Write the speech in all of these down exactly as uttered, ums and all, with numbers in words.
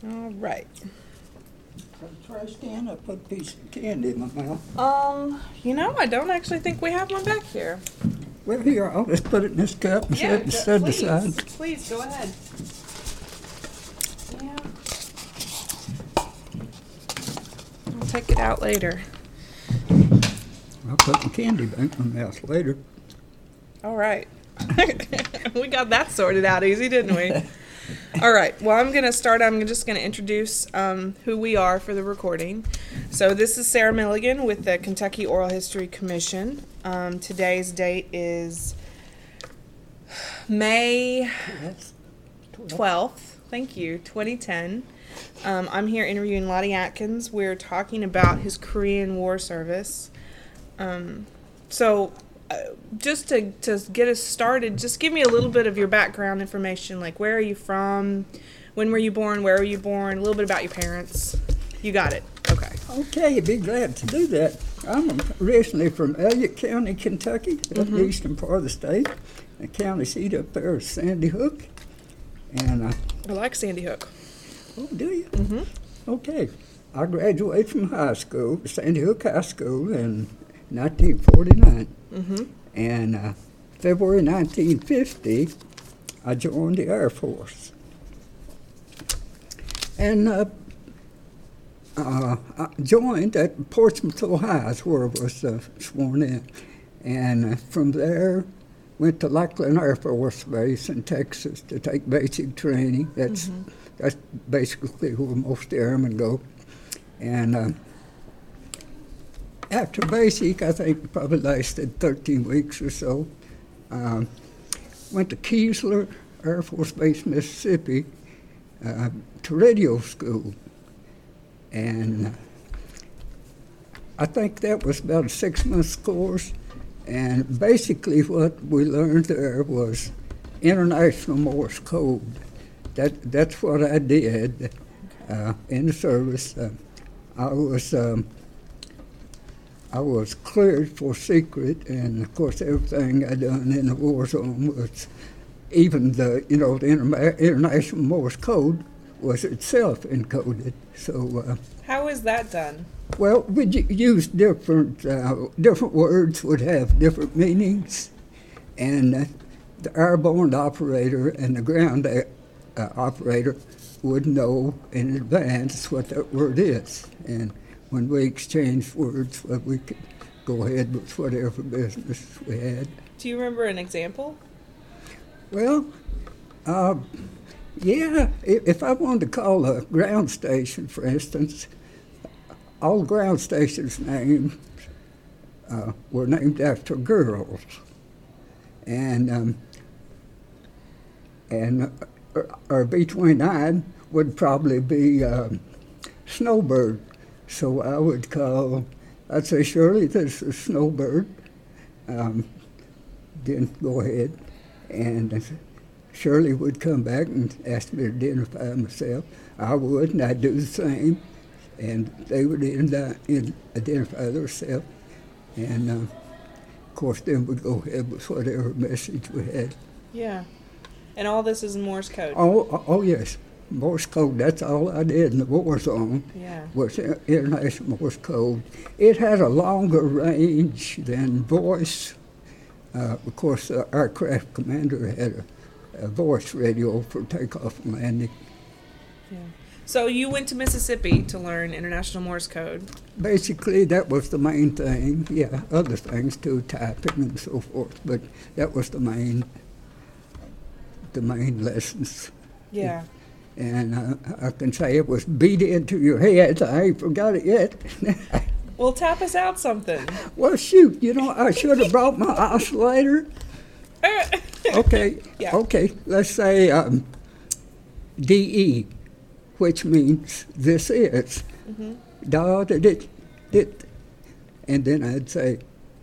All right. The trash can, I put a piece of candy in my mouth. Um, you know, I don't actually think we have one back here. Well, here, I'll just put it in this cup and set, ju- set it please, aside. please, go ahead. Yeah. I'll take it out later. I'll put the candy back in my mouth later. All right. We got that sorted out easy, didn't we? All right. Well, I'm going to start. I'm just going to introduce um, who we are for the recording. So this is Sarah Milligan with the Kentucky Oral History Commission. Um, today's date is May twelfth. Thank you. twenty ten. Um, I'm here interviewing Lottie Atkins. We're talking about his Korean War service. Um, so... Uh, just to, to get us started, just give me a little bit of your background information, like where are you from, when were you born, where were you born, a little bit about your parents. You got it. Okay. Okay, be glad to do that. I'm originally from Elliott County, Kentucky, up Mhm. the eastern part of the state. The county seat up there is Sandy Hook. And uh, I like Sandy Hook. oh, do you? Mm-hmm. Okay. I graduated from high school, Sandy Hook High School, in nineteen forty-nine. Mm-hmm. And uh, February nineteen fifty, I joined the Air Force. And uh, uh, I joined at Portsmouth, Ohio, is where I was uh, sworn in. And uh, from there, went to Lackland Air Force Base in Texas to take basic training. That's Mm-hmm. that's basically where most airmen go. And uh, after basic, I think it probably lasted thirteen weeks or so. Um, went to Keesler Air Force Base, Mississippi, uh, to radio school. And uh, I think that was about a six-month course. And basically what we learned there was International Morse Code. That, that's what I did uh, in the service. Uh, I was... Um, I was cleared for secret, and of course everything I done in the war zone was, even the, you know, the Inter- International Morse Code was itself encoded. So, uh, How is that done? well, we use different, uh, different words would have different meanings, and uh, the airborne operator and the ground uh, operator would know in advance what that word is. And when we exchanged words, well, we could go ahead with whatever business we had. Do you remember an example? Well, uh, yeah, if, if I wanted to call a ground station, for instance, all ground stations' names uh, were named after girls. And um, and uh, our B twenty-nine would probably be um, Snowbird. So I would call, I'd say, Shirley, this is Snowbird. Um, then go ahead. And Shirley would come back and ask me to identify myself. I would, and I'd do the same. And they would identify themselves. And, uh, of course, then we'd go ahead with whatever message we had. Yeah. And all this is in Morse code? Oh, oh, oh yes. Morse code, that's all I did in the war zone. Yeah. Was International Morse Code. It had a longer range than voice. Uh, of course, the aircraft commander had a, a voice radio for takeoff and landing. Yeah. So you went to Mississippi to learn International Morse Code. Basically, that was the main thing. Yeah, other things too, typing and so forth, but that was the main, the main lessons. Yeah. And uh, I can say it was beat into your head. I ain't forgot it yet. Well, tap us out something. Well, shoot, you know, I should have brought my oscillator. Okay, Yeah. okay, let's say um, D E, which means this is. Mm-hmm. Da da dit dit. And then I'd say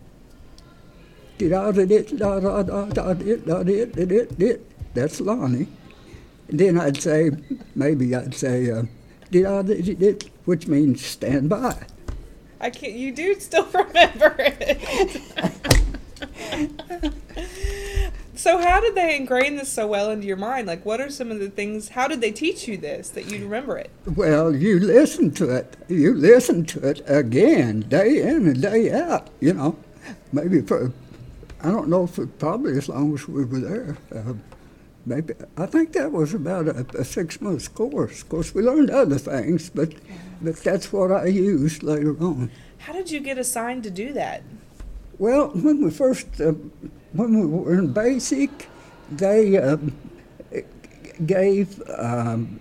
da da dit da da da da dit da dit da dit dit. That's Lonnie. And then I'd say, maybe I'd say, uh, da da dit dit, which means stand by. I can't. You do still remember it. So how did they ingrain this so well into your mind? Like, what are some of the things, how did they teach you this, that you remember it? Well, you listen to it. You listen to it again, day in and day out, you know. Maybe for, I don't know, for probably as long as we were there. Uh, maybe, I think that was about a, a six-month course. Of course, we learned other things, but, but that's what I used later on. How did you get assigned to do that? Well, when we first, uh, when we were in basic, they uh, gave um,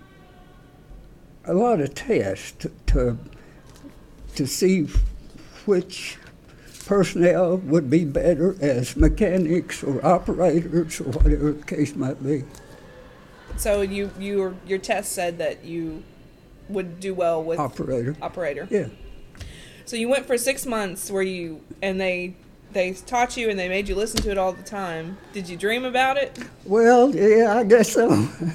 a lot of tests to, to to see which personnel would be better as mechanics or operators or whatever the case might be. So you, you were, your test said that you would do well with Operator. operator. Yeah. So you went for six months where you, and they they taught you and they made you listen to it all the time. Did you dream about it? Well, yeah, I guess so.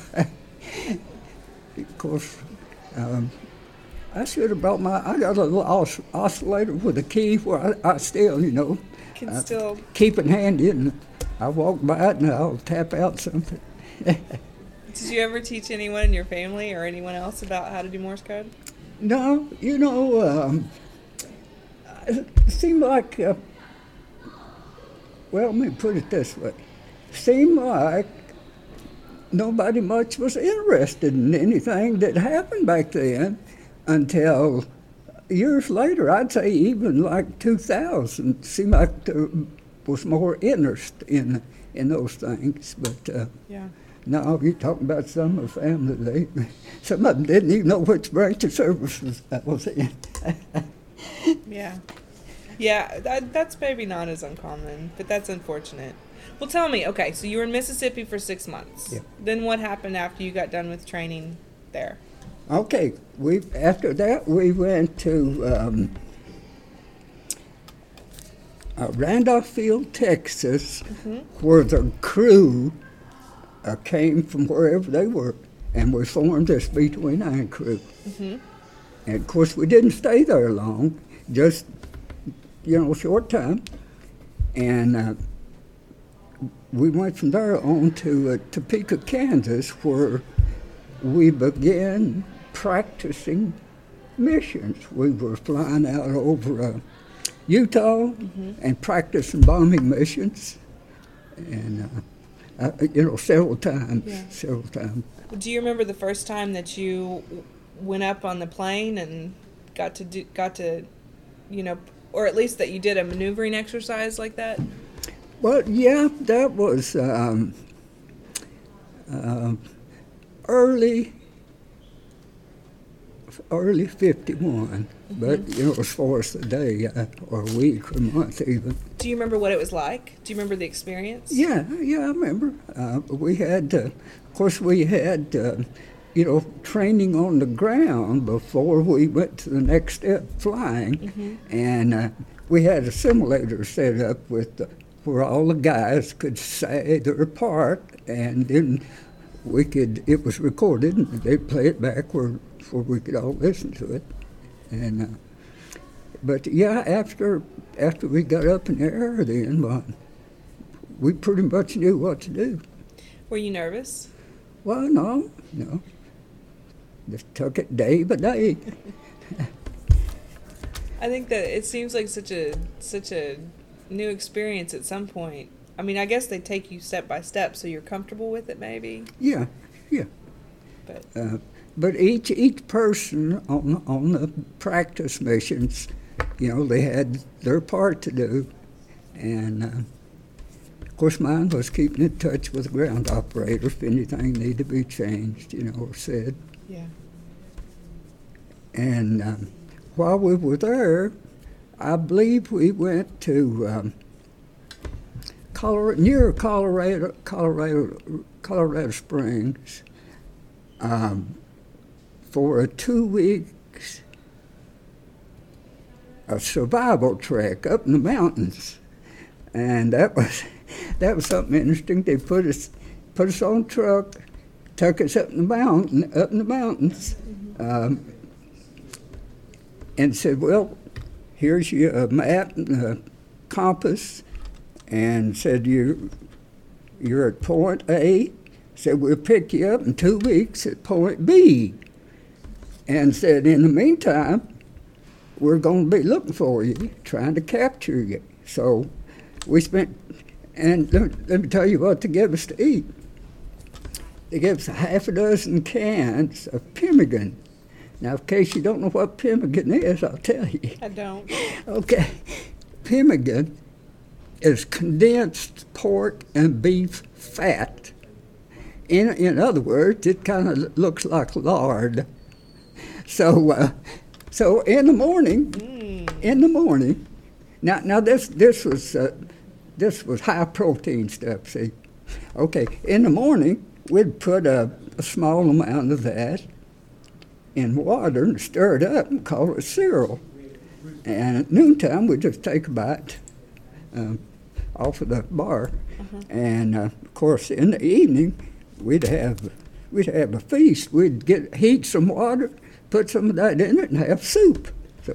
Of course, um, I should have brought my, I got a little os- oscillator with a key where I, I still, you know, Can uh, still. keep it handy, and I walk by it and I'll tap out something. Did you ever teach anyone in your family or anyone else about how to do Morse code? No, you know, um, it seemed like, uh, well, let me put it this way. Seemed like nobody much was interested in anything that happened back then until years later. I'd say even like two thousand, seemed like there was more interest in in those things. But uh, Yeah. no, you're talking about some of the family. They, some of them didn't even know which branch of services I was in. Yeah. Yeah, that, that's maybe not as uncommon, but that's unfortunate. Well, tell me, okay, so you were in Mississippi for six months. Yeah. Then what happened after you got done with training there? Okay, we after that we went to um, uh, Randolph Field, Texas, Mm-hmm. where the crew uh, came from wherever they were, and we formed this B twenty-nine crew. Mm-hmm. And of course, we didn't stay there long, just, you know, a short time. And uh, we went from there on to uh, Topeka, Kansas, where we began practicing missions. We were flying out over uh, Utah Mm-hmm. and practicing bombing missions, and uh, uh, you know, several times, Yeah. several times. Do you remember the first time that you went up on the plane and got to do, got to, you know, or at least that you did a maneuvering exercise like that? Well, yeah, that was um, uh, early, early fifty-one. But, you know, as far as the day uh, or week or month even. Do you remember what it was like? Do you remember the experience? Yeah, yeah, I remember. Uh, we had, uh, of course, we had, uh, you know, training on the ground before we went to the next step, flying. Mm-hmm. And uh, we had a simulator set up with the, where all the guys could say their part, and then we could, it was recorded, and they'd play it back where, where we could all listen to it. And, uh, but yeah, after after we got up in the air, then well, we pretty much knew what to do. Were you nervous? Well, no, no, just took it day by day. I think that it seems like such a such a new experience at some point. I mean, I guess they take you step by step, so you're comfortable with it, maybe. Yeah, yeah. But Uh, but each each person on on the practice missions, you know, they had their part to do, and uh, of course mine was keeping in touch with the ground operator if anything needed to be changed, you know, or said. yeah, And um, while we were there, I believe we went to um, Colorado, near Colorado, Colorado, Colorado Springs. Um, for a two weeks a survival trek up in the mountains, and that was that was something interesting. They put us put us on a truck, took us up in the mountain up in the mountains, um, and said, "Well, here's your map and a compass," and said, "You you're at point A, said we'll pick you up in two weeks at point B, and said in the meantime, we're going to be looking for you, trying to capture you. So we spent, and let me, let me tell you what they gave us to eat. They gave us a half a dozen cans of pemmican. Now, in case you don't know what pemmican is, I'll tell you. I don't. Okay, pemmican is condensed pork and beef fat. In, in other words, it kind of looks like lard. So, uh, so in the morning, mm. in the morning, now now this this was uh, this was high protein stuff. See, okay, in the morning we'd put a, a small amount of that in water and stir it up and call it cereal. And at noontime we'd just take a bite um, off of the bar, uh-huh. and uh, of course in the evening we'd have we'd have a feast. We'd get heat some water, put some of that in it, and have soup. So,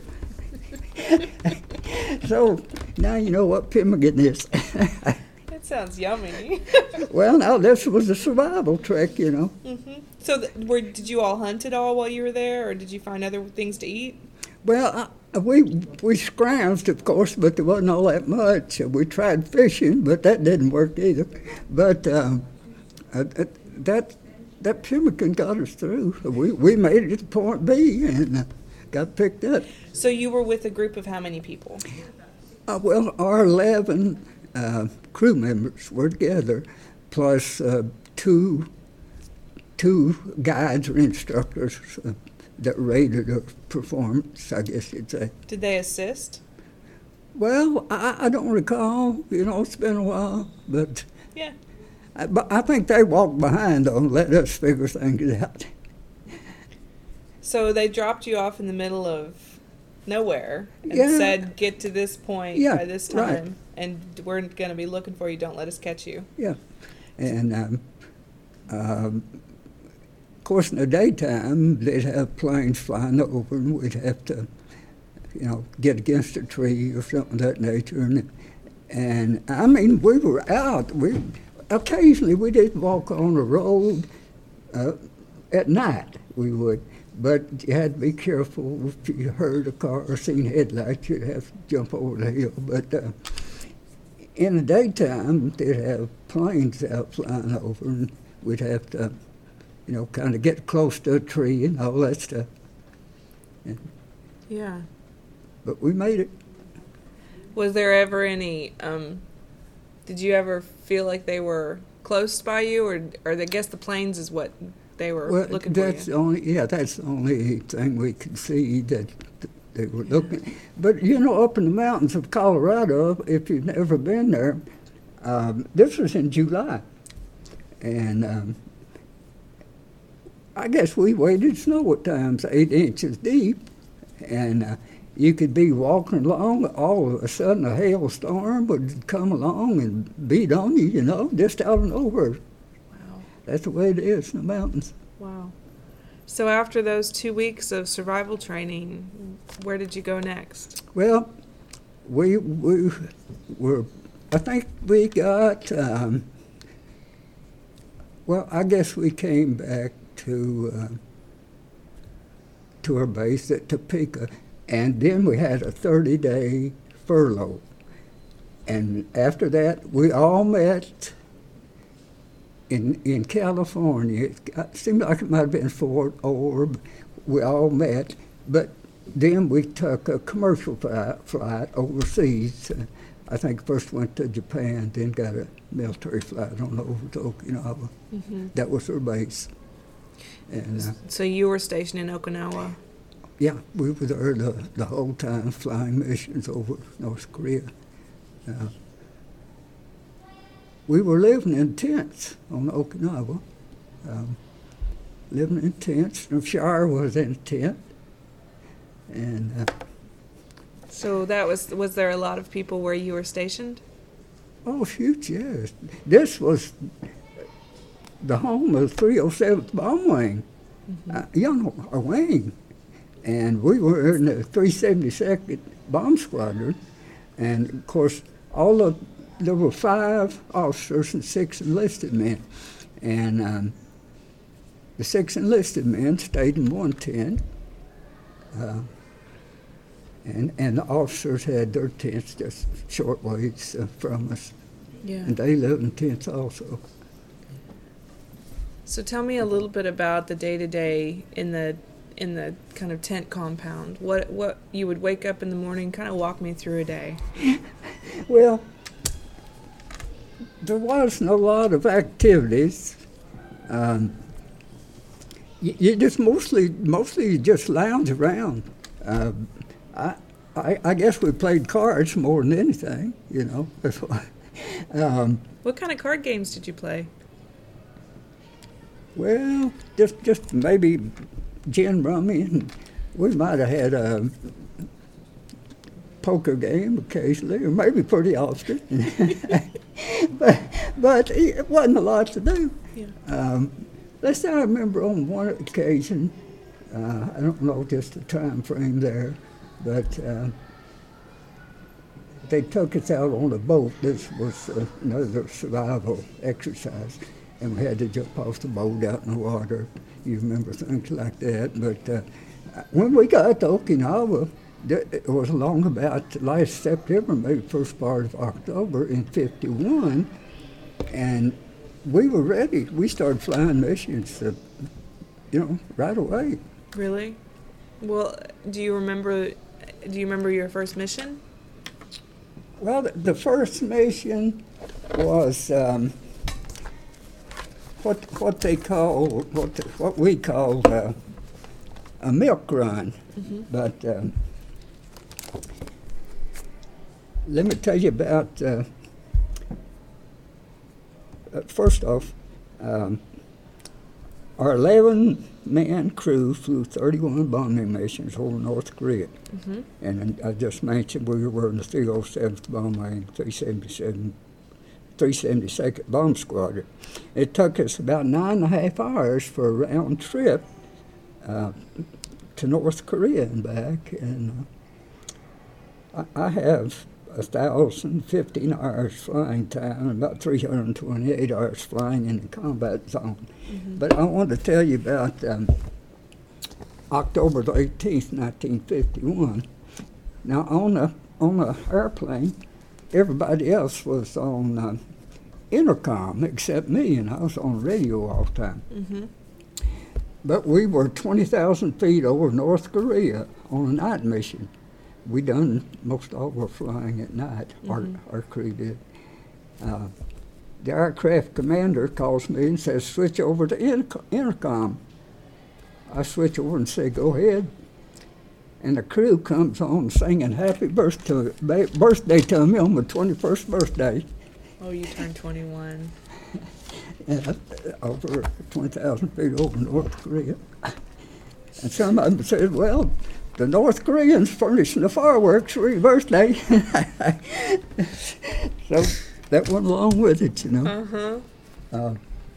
so now you know what pemmican is. That sounds yummy. Well, now this was a survival trick, you know. Mm-hmm. So, th- were, did you all hunt at all while you were there, or did you find other things to eat? Well, I, we we scrounged, of course, but there wasn't all that much. We tried fishing, but that didn't work either. But um, uh, that that pemmican got us through. We we made it to point B and uh, got picked up. So you were with a group of how many people? Uh, well, our eleven uh, crew members were together, plus uh, two two guides or instructors uh, that rated our performance, I guess you'd say. Did they assist? Well, I, I don't recall. You know, it's been a while, but yeah. I, but I think they walked behind though and let us figure things out. So they dropped you off in the middle of nowhere and yeah. said, "Get to this point yeah, by this time, right. and we're going to be looking for you. Don't let us catch you." Yeah, and um, um, of course, in the daytime, they'd have planes flying over, and we'd have to, you know, get against a tree or something of that nature. And, and I mean, we were out. We occasionally we did walk on the road uh, at night. We would, but you had to be careful. If you heard a car or seen headlights, you'd have to jump over the hill. But uh, in the daytime, they'd have planes out flying over, and we'd have to, you know, kind of get close to a tree and all that stuff. And, yeah. But we made it. Was there ever any, um, did you ever feel like they were close by you, or, or I guess the planes is what they were well, looking for you? That's the only, yeah, that's the only thing we could see that they were looking. But, you know, up in the mountains of Colorado, if you've never been there, um, this was in July. And um, I guess we waded snow at times, eight inches deep, and uh, you could be walking along, all of a sudden a hailstorm would come along and beat on you, you know, just out of nowhere. Wow. That's the way it is in the mountains. Wow. So after those two weeks of survival training, where did you go next? Well, we, we were, I think we got, um, well, I guess we came back to uh, to our base at Topeka, and then we had a thirty-day furlough. And after that, we all met in in California. It seemed like it might have been Fort Orb. We all met, but then we took a commercial flight, flight overseas. Uh, I think first went to Japan, then got a military flight on over to Okinawa. Mm-hmm. That was our base. And, uh, so you were stationed in Okinawa? Yeah, we were there the, the whole time, flying missions over North Korea. Uh, we were living in tents on Okinawa, um, living in tents. And Shire was in a tent. And uh, so that was, was there a lot of people where you were stationed? Oh, shoot, yes. This was the home of the three oh seventh Bomb Wing, mm-hmm. uh, you know, a wing. And we were in the three seventy-second Bomb Squadron. And, of course, all the there were five officers and six enlisted men. And um, the six enlisted men stayed in one tent. Uh, and, and the officers had their tents just short ways uh, from us. Yeah. And they lived in tents also. So tell me a little bit about the day-to-day in the in the kind of tent compound. What what you would wake up in the morning, kind of walk me through a day. Well, there wasn't a lot of activities. Um, you, you just mostly mostly just lounge around. Uh, I, I I guess we played cards more than anything, you know. That's why. Um, what kind of card games did you play? Well, just just maybe gin rummy, and we might have had a poker game occasionally, or maybe pretty often. but but it wasn't a lot to do. Yeah. Um, last I remember on one occasion, uh, I don't know just the time frame there, but uh, they took us out on a boat. This was uh, another survival exercise. And we had to jump off the boat out in the water. You remember things like that. But uh, when we got to Okinawa, it was along about last September, maybe first part of October in fifty-one, and we were ready. We started flying missions, uh, you know, right away. Really? Well, do you remember? Do you remember your first mission? Well, the, the first mission was. Um, What what they call what the, what we call uh, a milk run, mm-hmm. but um, let me tell you about. Uh, uh, first off, um, our eleven-man crew flew thirty-one bombing missions over North Korea, mm-hmm. and I just mentioned we were in the three oh seventh Bomb Wing, three seventy-seven. three seventy-second Bomb Squadron. It took us about nine and a half hours for a round trip uh, to North Korea and back. And uh, I, I have one thousand fifteen hours flying time and about three hundred twenty-eight hours flying in the combat zone. Mm-hmm. But I want to tell you about um, October the eighteenth, nineteen fifty-one. Now, on the, on the airplane, everybody else was on uh, intercom except me, and I was on radio all the time. Mm-hmm. But we were twenty thousand feet over North Korea on a night mission. We done most all our flying at night, mm-hmm. our, our crew did. Uh, the aircraft commander calls me and says, switch over to inter- intercom. I switch over and say, go ahead. And the crew comes on singing happy birthday, birthday to me on my twenty-first birthday. Oh, you turned twenty-one. Yeah, over twenty thousand feet over North Korea. And some of them said, well, the North Koreans furnishing the fireworks for your birthday. So that went along with it, you know. Uh-huh. Uh,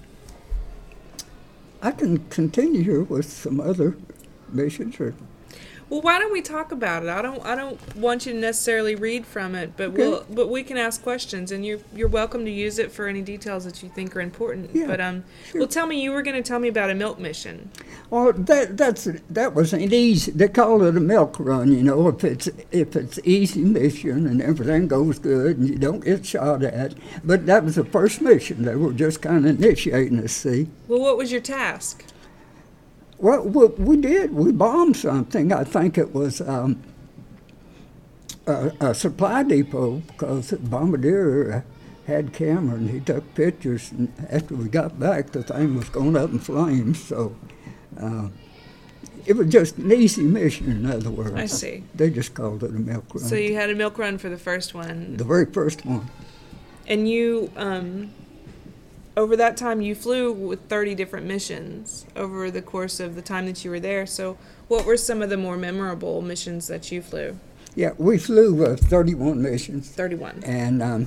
I can continue here with some other missions or... Well, why don't we talk about it? I don't. I don't want you to necessarily read from it, but okay. we'll. But we can ask questions, and you're you're welcome to use it for any details that you think are important. Yeah, but um, sure. Well, tell me. You were going to tell me about a milk mission. Well, that that's that was an easy. They call it a milk run. You know, if it's if it's easy mission and everything goes good and you don't get shot at. But that was the first mission. They were just kind of initiating us. See. Well, what was your task? Well, what we did, we bombed something. I think it was um, a, a supply depot because the bombardier had camera and he took pictures. And after we got back, the thing was going up in flames. So uh, it was just an easy mission, in other words. I see. They just called it a milk run. So you had a milk run for the first one. The very first one. And you... Um, Over that time, you flew with thirty different missions over the course of the time that you were there. So what were some of the more memorable missions that you flew? Yeah, we flew uh, thirty-one missions. thirty-one. And um,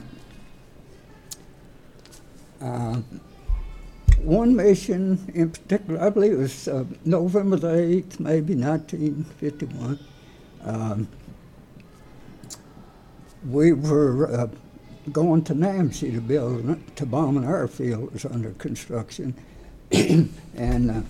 uh, one mission in particular, I believe it was uh, November the eighth, maybe nineteen fifty-one. Um, we were... Uh, going to Nancy to build, to bomb an airfield was under construction. And uh,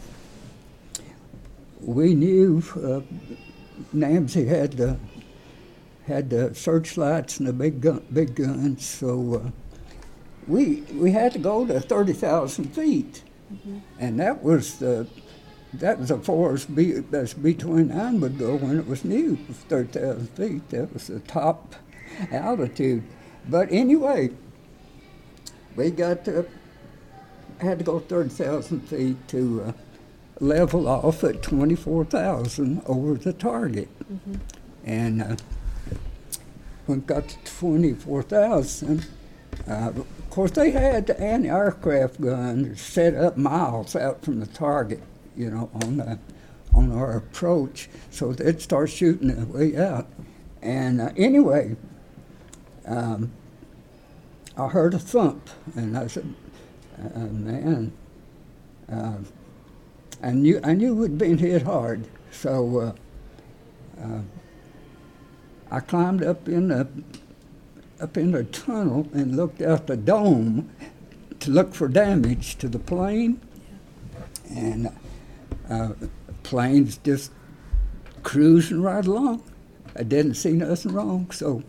we knew uh, Nancy had the, had the searchlights and the big gun, big guns, so uh, we we had to go to thirty thousand feet, mm-hmm. and that was the that was as far as B, as B twenty-nine would go when it was new, thirty thousand feet. That was the top altitude. But anyway, we got to, had to go thirty thousand feet to uh, level off at twenty-four thousand over the target. Mm-hmm. And uh, when we got to twenty-four thousand, uh, of course they had the anti-aircraft guns set up miles out from the target, you know, on the, on our approach, so they'd start shooting their way out. And uh, anyway, um, I heard a thump, and I said, uh, man, uh, I knew I knew we'd been hit hard, so uh, uh, I climbed up in the up in the tunnel and looked out the dome to look for damage to the plane, and uh, the plane's just cruising right along. I didn't see nothing wrong, so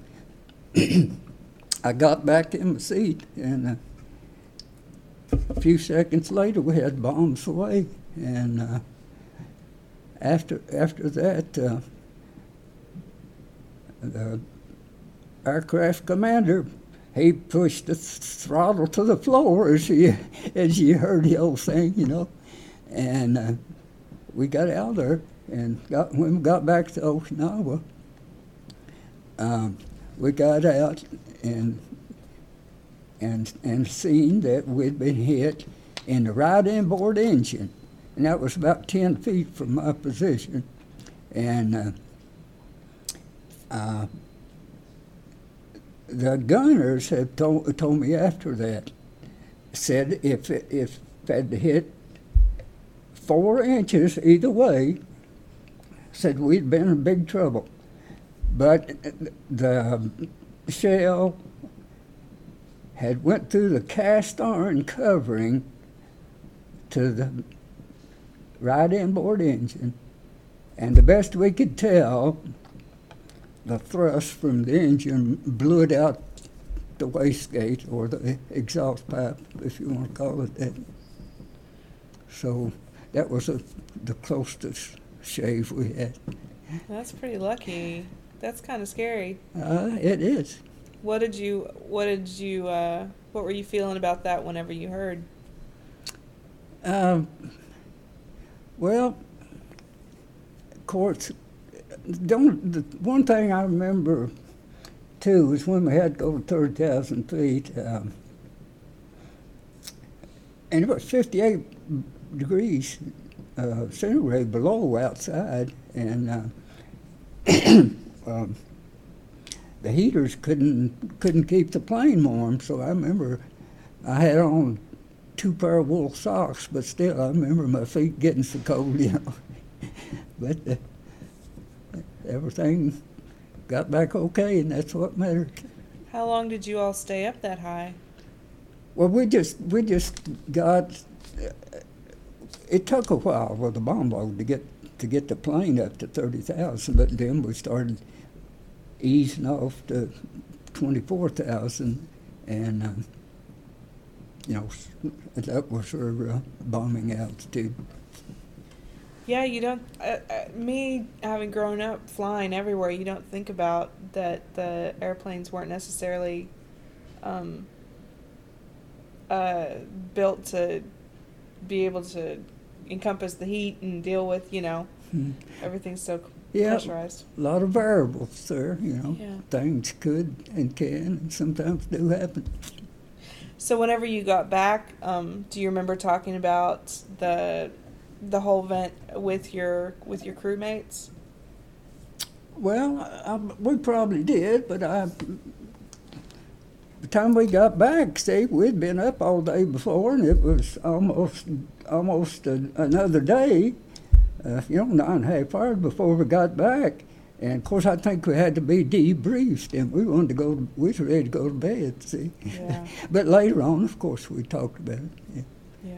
I got back in my seat, and uh, a few seconds later we had bombs away, and uh, after after that, uh, the aircraft commander, he pushed the throttle to the floor, as you as you heard the old saying, you know, and uh, we got out of there, and got, when we got back to Okinawa, um, we got out and and and seen that we'd been hit in the right inboard engine, and that was about ten feet from my position, and uh, uh, the gunners had told, told me after that, said if it, if it had hit four inches either way, said we'd been in big trouble. But the shell had went through the cast iron covering to the right inboard engine, and the best we could tell, the thrust from the engine blew it out the wastegate, or the exhaust pipe, if you want to call it that. So that was a, the closest shave we had. That's pretty lucky. That's kind of scary. Uh, it is. What did you, what did you, uh, what were you feeling about that whenever you heard? Um, well, of course, don't, the one thing I remember, too, is when we had to go to thirty thousand feet, um, and it was fifty-eight degrees uh, centigrade below outside, and uh, um, the heaters couldn't couldn't keep the plane warm. So I remember I had on two pair of wool socks, but still I remember my feet getting so cold, you know. But uh, everything got back okay, and that's what mattered. How long did you all stay up that high? Well, we just we just got. Uh, it took a while with the bomb load to get to get the plane up to thirty thousand, but then we started easing off to twenty-four thousand, and uh, you know that was our uh, bombing altitude. Yeah, you don't. Uh, uh, me having grown up flying everywhere, you don't think about that the airplanes weren't necessarily um, uh, built to be able to encompass the heat and deal with, you know, hmm. everything's so yeah, pressurized. A lot of variables there, you know. Yeah. Things could and can and sometimes do happen. So whenever you got back, um, do you remember talking about the the whole event with your with your crewmates? Well, I, we probably did, but I, the time we got back, Steve, we'd been up all day before, and it was almost almost a, another day, uh, you know, nine and a half hours before we got back, And of course, I think we had to be debriefed, and we wanted to go. To, we was ready to go to bed. See, Yeah. but later on, of course, we talked about it. Yeah. Yeah.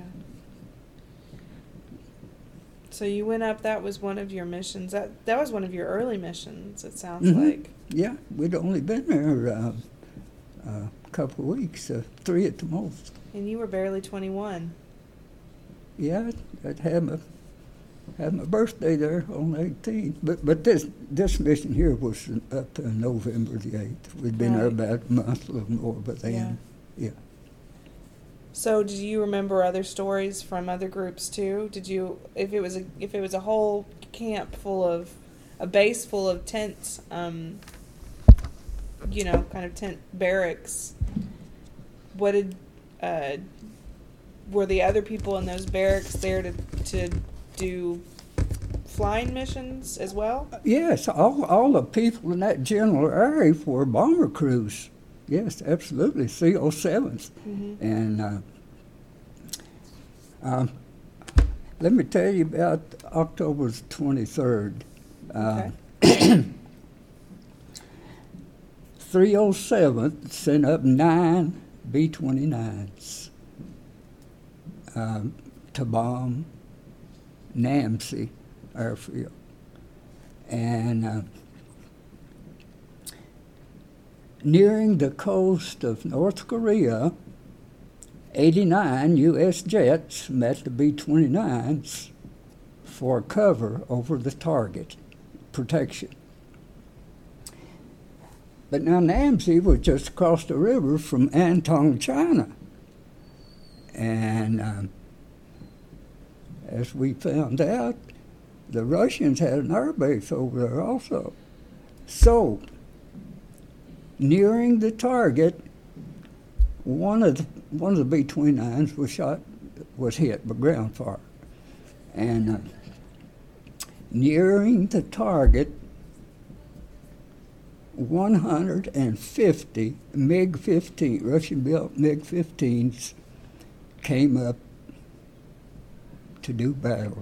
So you went up. That was one of your missions. That that was one of your early missions. It sounds Mhm. like. Yeah, we'd only been there uh, uh, a couple of weeks, uh, three at the most. And you were barely twenty-one. Yeah, I'd had my had my birthday there on the eighteenth. But but this this mission here was up to November the eighth. We'd been there Right. about a month, a little more, but then, yeah. So, do you remember other stories from other groups too? Did you, if it was a if it was a whole camp full of, a base full of tents, um, you know, kind of tent barracks? What did, uh, were the other people in those barracks there to to do flying missions as well? Yes, all all the people in that general area were bomber crews. Yes, absolutely, C oh sevens. Mm-hmm. And uh, um, let me tell you about October twenty-third. Uh, three oh seven sent up nine B twenty-nines um, to bomb Namsi airfield. And uh, nearing the coast of North Korea, eighty-nine U S jets met the B twenty-nines for cover over the target protection. But now Namsi was just across the river from Antong, China. And um, as we found out, the Russians had an air base over there also. So, nearing the target, one of the, one of the B twenty-nines was shot, was hit by ground fire. And uh, nearing the target, one hundred fifty MiG fifteen, Russian-built MiG fifteens came up to do battle.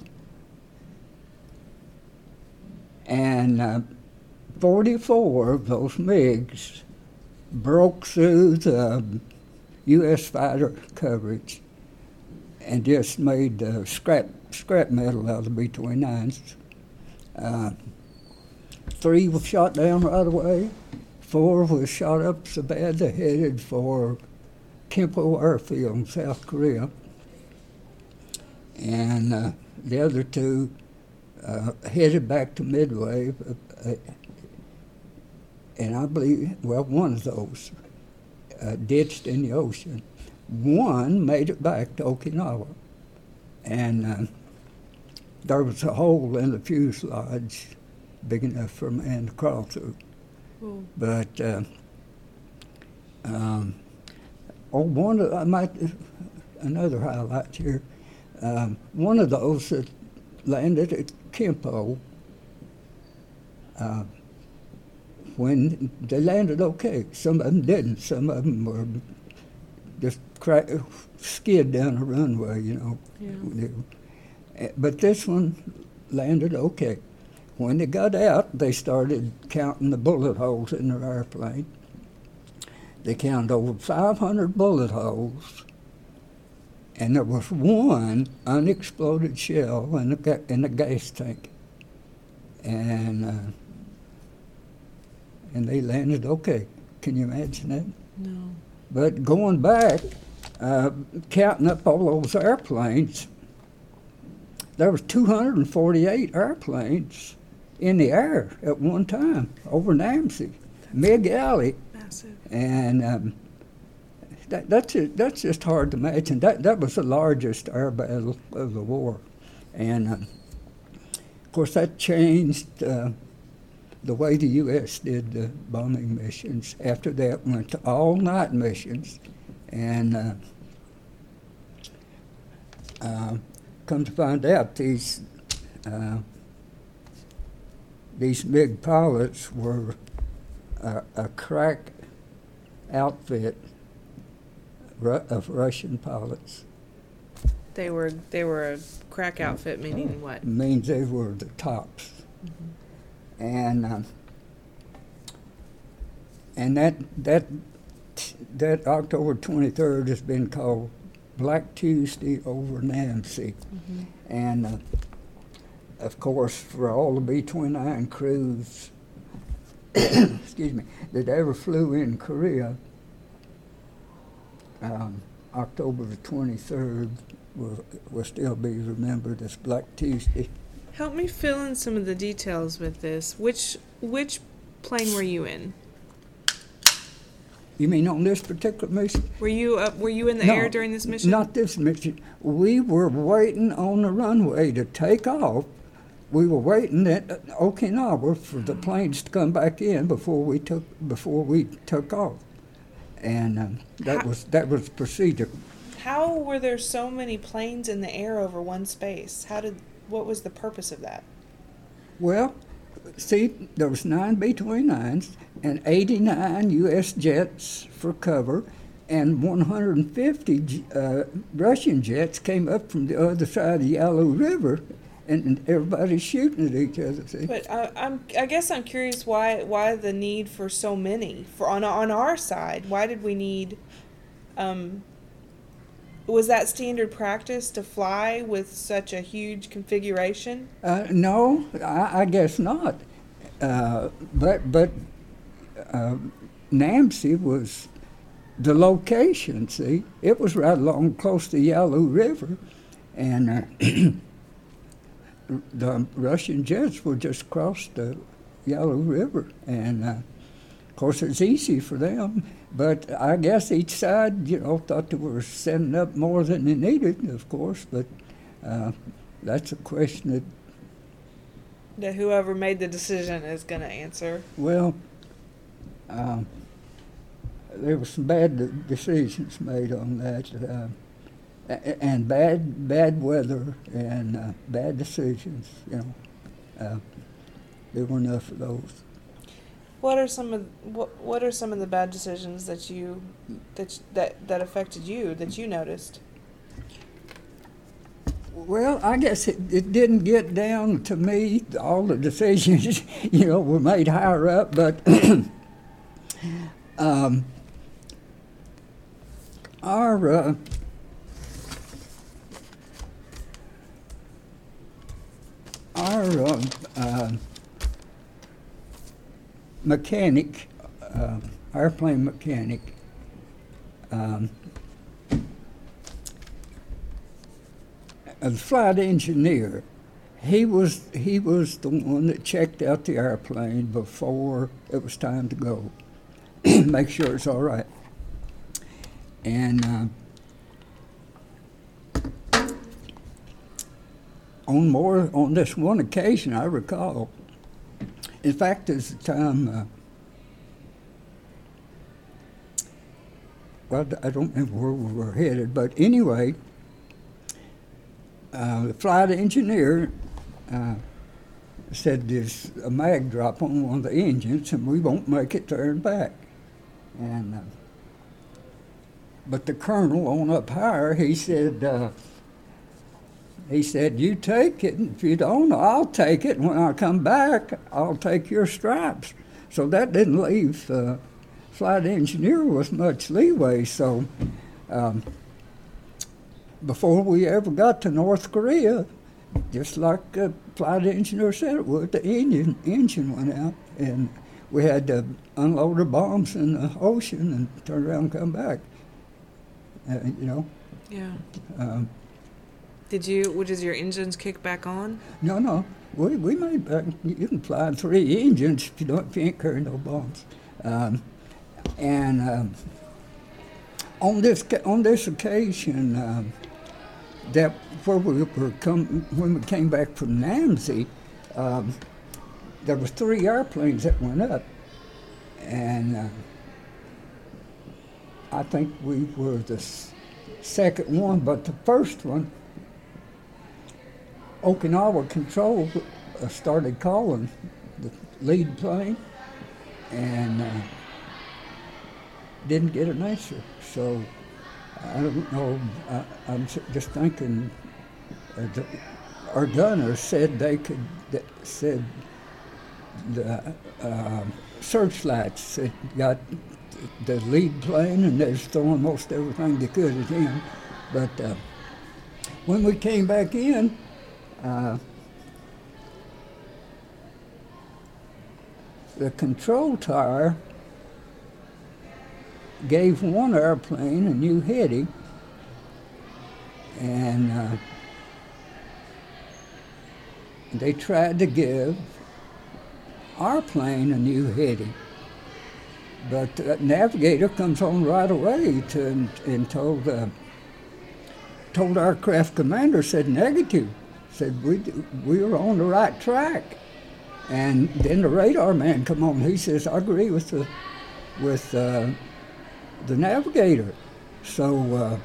And uh, forty-four of those MiGs broke through the U S fighter coverage and just made uh, scrap scrap metal out of the B twenty-nines. Uh, three were shot down right away. Four was shot up so bad they headed for Kimpo Airfield in South Korea. And uh, the other two uh, headed back to Midway. Uh, and I believe, well, one of those uh, ditched in the ocean. One made it back to Okinawa. And uh, there was a hole in the fuselage big enough for a man to crawl through. Cool. But uh, um, oh, one of, I might, another highlight here, um, one of those that landed at Kimpo, uh, when they landed okay, some of them didn't, some of them were just crack, skid down the runway, you know. Yeah. But this one landed okay. When they got out, they started counting the bullet holes in their airplane. They counted over five hundred bullet holes, and there was one unexploded shell in the, ga- in the gas tank. And uh, and they landed okay. Can you imagine that? No. But going back, uh, counting up all those airplanes, there was two hundred forty-eight airplanes in the air at one time over Namsi, MiG Alley. Massive. And um, that, that's, just, that's just hard to imagine. That, that was the largest air battle of the war. And um, of course that changed uh, the way the U S did the bombing missions. After that went to all-night missions. And uh, uh, come to find out, these uh, these MiG pilots were a, a crack outfit ru- of Russian pilots. They were they were a crack outfit, meaning what? Means they were the tops. Mm-hmm. and uh, and that that that October twenty-third has been called Black Tuesday over Nancy, mm-hmm. and uh, of course for all the B twenty-nine crews, excuse me, that ever flew in Korea, um, October the twenty-third will will still be remembered as Black Tuesday. Help me fill in some of the details with this. Which which plane were you in? You mean on this particular mission? Were you up? Were you in the no, air during this mission? Not this mission. We were waiting on the runway to take off. We were waiting at Okinawa for the planes to come back in before we took before we took off, and um, that how, was that was procedure. How were there so many planes in the air over one space? How did? What was the purpose of that? Well, see, there was nine B twenty-nines and eighty-nine U S jets for cover, and one hundred fifty uh, Russian jets came up from the other side of the Yalu River, and, and everybody's shooting at each other. See? But uh, I'm, I guess I'm curious why why the need for so many for on on our side. Why did we need? Um, Was that standard practice to fly with such a huge configuration? Uh, no, I, I guess not. Uh, but but uh, Nancy was the location, see? It was right along close to Yalu River, and uh, the Russian jets were just across the Yalu River, and uh, of course it's easy for them. But I guess each side, you know, thought they were setting up more than they needed, of course. But uh, that's a question that... That whoever made the decision is going to answer. Well, um, there were some bad de- decisions made on that, uh, and bad bad weather and uh, bad decisions, you know. Uh, there were enough of those. What are some of what What are some of the bad decisions that you that that that affected you that you noticed? Well, I guess it, it didn't get down to me. All the decisions, you know, were made higher up, but um, our uh, our uh, uh, mechanic, uh, airplane mechanic, um, the flight engineer, he was he was the one that checked out the airplane before it was time to go, make sure it's all right. And uh, on more on this one occasion, I recall. In fact, there's a time, uh, well, I don't remember where we were headed, but anyway, uh, the flight engineer uh, said there's a mag drop on one of the engines and we won't make it there and back. And, uh, but the colonel on up higher, he said, uh, He said, you take it, and if you don't, I'll take it, and when I come back, I'll take your stripes. So that didn't leave uh, flight engineer with much leeway. So um, before we ever got to North Korea, just like the flight engineer said it would, the engine, engine went out, and we had to unload the bombs in the ocean and turn around and come back, uh, you know. Yeah. Um, Did you, what, does your engines kick back on? No, no. We we made back. You can fly in three engines if you don't if you ain't carrying no bombs. Um, and um, on this on this occasion, um, that where we were come when we came back from Nancy, um, there was three airplanes that went up, and uh, I think we were the s- second one, but the first one. Okinawa Control uh, started calling the lead plane and uh, didn't get an answer. So I don't know. I, I'm just thinking uh, the, our gunner said they could, that said the uh, searchlights that got the lead plane, and they was throwing most everything they could at him. But uh, when we came back in, uh, the control tower gave one airplane a new heading, and uh, they tried to give our plane a new heading. But the navigator comes on right away to, and, and told uh, told our aircraft commander, said negative, said we we were on the right track. And then the radar man come on. He says, I agree with the with uh, the navigator. So uh,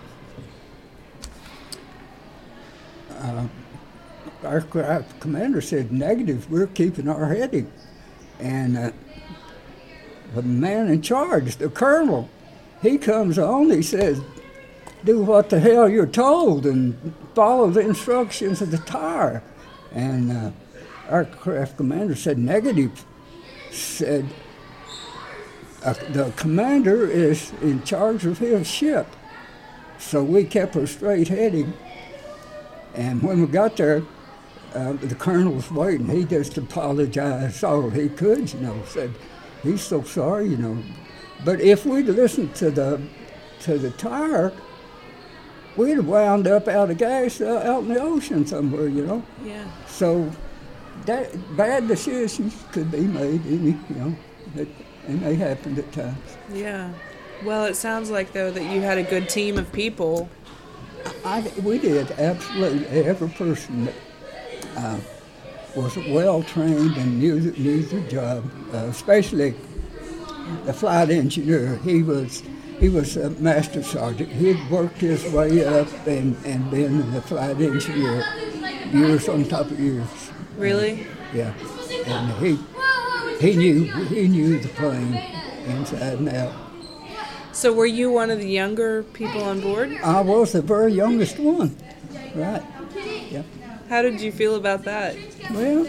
uh, our aircraft commander said negative. We're keeping our heading. And uh, the man in charge, the colonel, he comes on. He says, do what the hell you're told and follow the instructions of the tower. And uh, our aircraft commander said negative, said uh, the commander is in charge of his ship. So we kept her straight heading. And when we got there, uh, the colonel was waiting. He just apologized all he could, you know, said he's so sorry, you know. But if we'd listened to the to the tower, we'd have wound up out of gas uh, out in the ocean somewhere, you know. Yeah. So that bad decisions could be made, any, you know, that, and they happened at times. Yeah. Well, it sounds like, though, that you had a good team of people. I, we did, absolutely. Every person that uh, was well trained and knew, knew the job, uh, especially the flight engineer. He was he was a master sergeant. He'd worked his way up and, and been a flight engineer years on top of years. Really? Uh, yeah. And he he knew he knew the plane inside and out. So were you one of the younger people on board? I was the very youngest one. Right. Yeah. How did you feel about that? Well,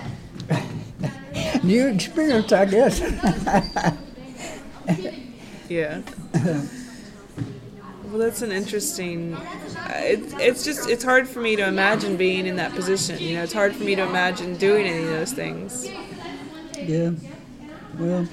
new experience, I guess. Yeah. Well, that's an interesting. It, it's just it's hard for me to imagine being in that position. You know, it's hard for me to imagine doing any of those things. Yeah. Well,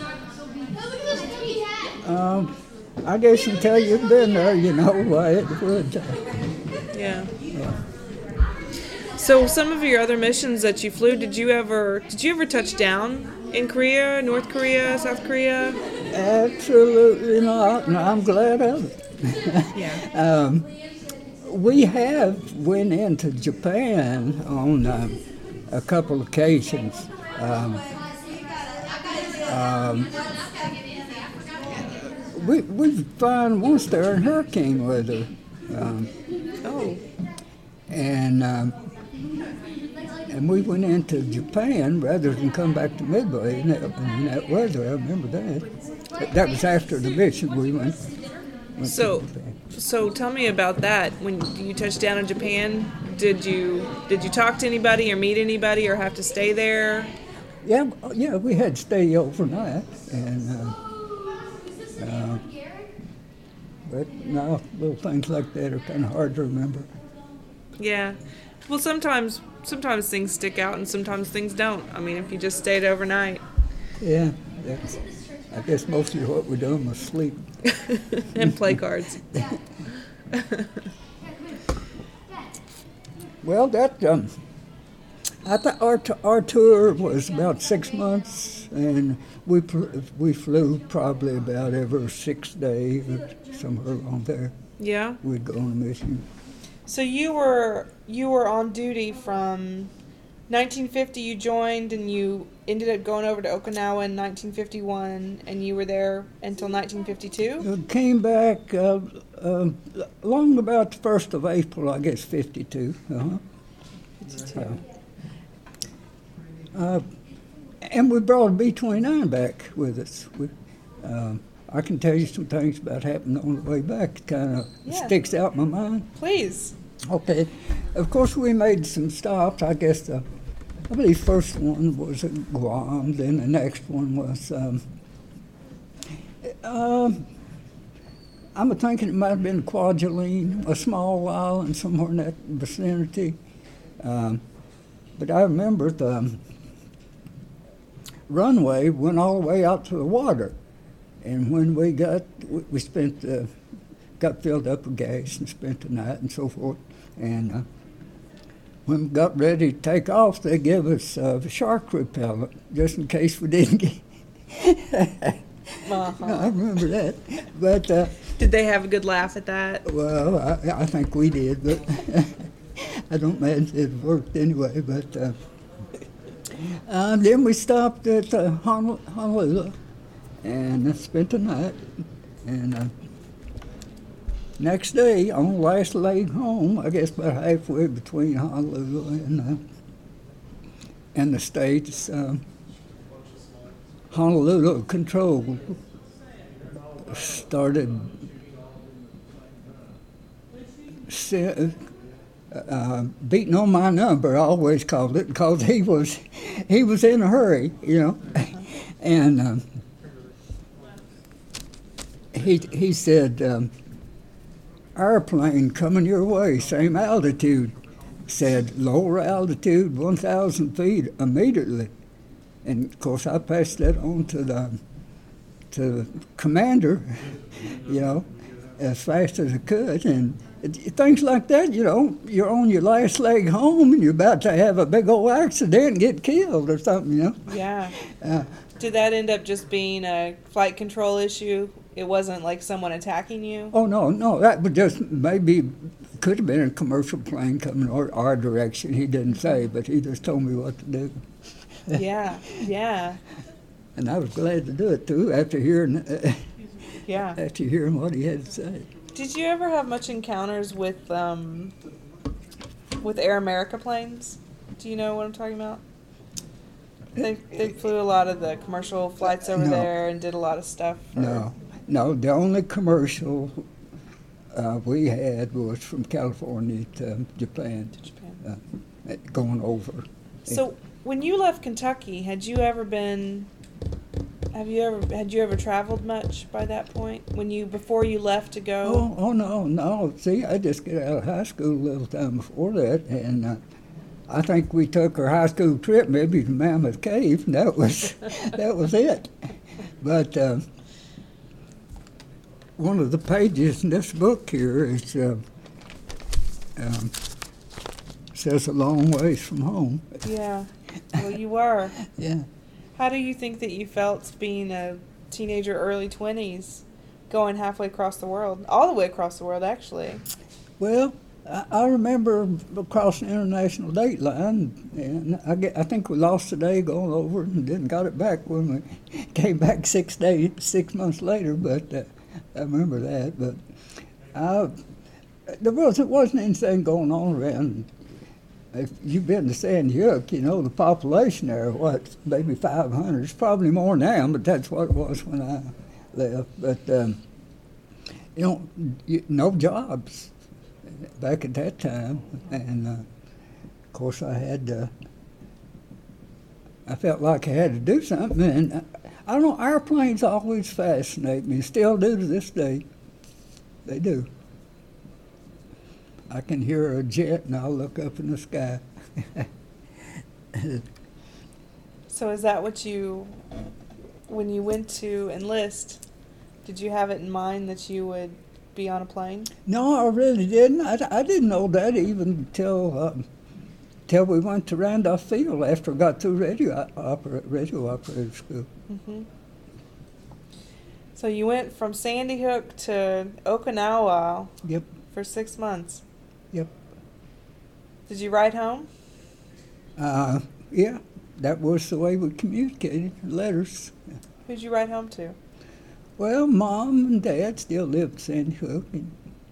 um, I guess until you've been there, you know why it would. Yeah. Yeah. So, some of your other missions that you flew, did you ever did you ever touch down in Korea, North Korea, South Korea? Absolutely not, and I'm glad of it. Yeah. um, we have went into Japan on um, a couple occasions. Um, um, we we found once there in hurricane weather. Um, Oh. And um, and we went into Japan rather than come back to Midway in that, in that weather. I remember that. That was after the mission we went. went So, to Japan. so tell me about that. When you touched down in Japan, did you did you talk to anybody or meet anybody or have to stay there? Yeah, yeah, we had to stay overnight, and uh, uh, but no, little things like that are kind of hard to remember. Yeah. Well, sometimes sometimes things stick out and sometimes things don't. I mean, if you just stayed overnight. Yeah, that's, I guess mostly what we done was sleep. And play cards. Well, that um, I thought our t- our tour was about six months, and we pl- we flew probably about every sixth day or somewhere around there. Yeah. We'd go on a mission. So you were you were on duty from nineteen fifty. You joined, and you ended up going over to Okinawa in nineteen fifty-one, and you were there until nineteen fifty-two. Uh, came back uh, uh, long about the first of April, I guess, fifty-two. Uh-huh. fifty-two. Uh, and we brought a B twenty-nine back with us. We, um, I can tell you some things about happened on the way back. It kind of Yeah. sticks out in my mind. Please. Okay. Of course, we made some stops. I guess the I believe first one was at Guam, then the next one was, um, um, I'm thinking it might have been Kwajalein, a small island somewhere in that vicinity. Um, but I remember the runway went all the way out to the water. And when we got, we, we spent, uh, got filled up with gas and spent the night and so forth. And uh, when we got ready to take off, they gave us uh, shark repellent just in case we didn't get. Uh-huh. I remember that. But uh, did they have a good laugh at that? well, I, I think we did, but I don't imagine it worked anyway. But uh, uh, then we stopped at uh, Honol- Honolulu and spent the night. And uh, next day, on the last leg home, I guess about halfway between Honolulu and uh, and the States, uh, Honolulu Control started se- uh, beating on my number. I always called it because he was he was in a hurry, you know, and um, he he said, um, "Airplane coming your way, same altitude." Said lower altitude, one thousand feet immediately. And of course, I passed that on to the to the commander, you know, as fast as I could. And it, things like that, you know, you're on your last leg home and you're about to have a big old accident and get killed or something, you know. Yeah. Uh, Did that end up just being a flight control issue? It wasn't like someone attacking you? oh, no, no, that would just maybe, could have been a commercial plane coming our, our direction. He didn't say, but he just told me what to do. Yeah, yeah. And I was glad to do it, too, after hearing, uh, Yeah. after hearing what he had to say. Did you ever have much encounters with um, with Air America planes? Do you know what I'm talking about? They they flew a lot of the commercial flights over No. there and did a lot of stuff. for- No, no, the only commercial uh, we had was from California to Japan, to Japan. uh, going over. So when you left Kentucky, had you ever been? Have you ever had you ever traveled much by that point? When you before you left to go? Oh, oh no, no. See, I just got out of high school a little time before that, and uh, I think we took our high school trip maybe to Mammoth Cave, and that was that was it. But uh, one of the pages in this book here is uh, um, says a long ways from home. Yeah. Well, you were. Yeah. How do you think that you felt being a teenager, early twenties, going halfway across the world, all the way across the world, actually? Well, I, I remember crossing the international date line, and I, get, I think we lost a day going over and didn't got it back when we came back six days, six months later. But uh, I remember that. But I, there was it wasn't anything going on around. If you've been to Sandy Hook, you know the population there. What, maybe five hundred? It's probably more now, but that's what it was when I left. But um, you know, you, no jobs back at that time, and uh, of course I had to, I felt like I had to do something, and I, I don't know, airplanes always fascinate me, still do to this day. They do. I can hear a jet and I'll look up in the sky. So is that what you, when you went to enlist, did you have it in mind that you would be on a plane? No, I really didn't. I, I didn't know that even until um, till we went to Randolph Field after I got through radio opera, radio operator school. Mm-hmm. So you went from Sandy Hook to Okinawa Yep, for six months. yep. Did you ride home? Uh, yeah, that was the way we communicated, letters. Who'd you ride home to? Well, Mom and Dad still lived in Sandy Hook. And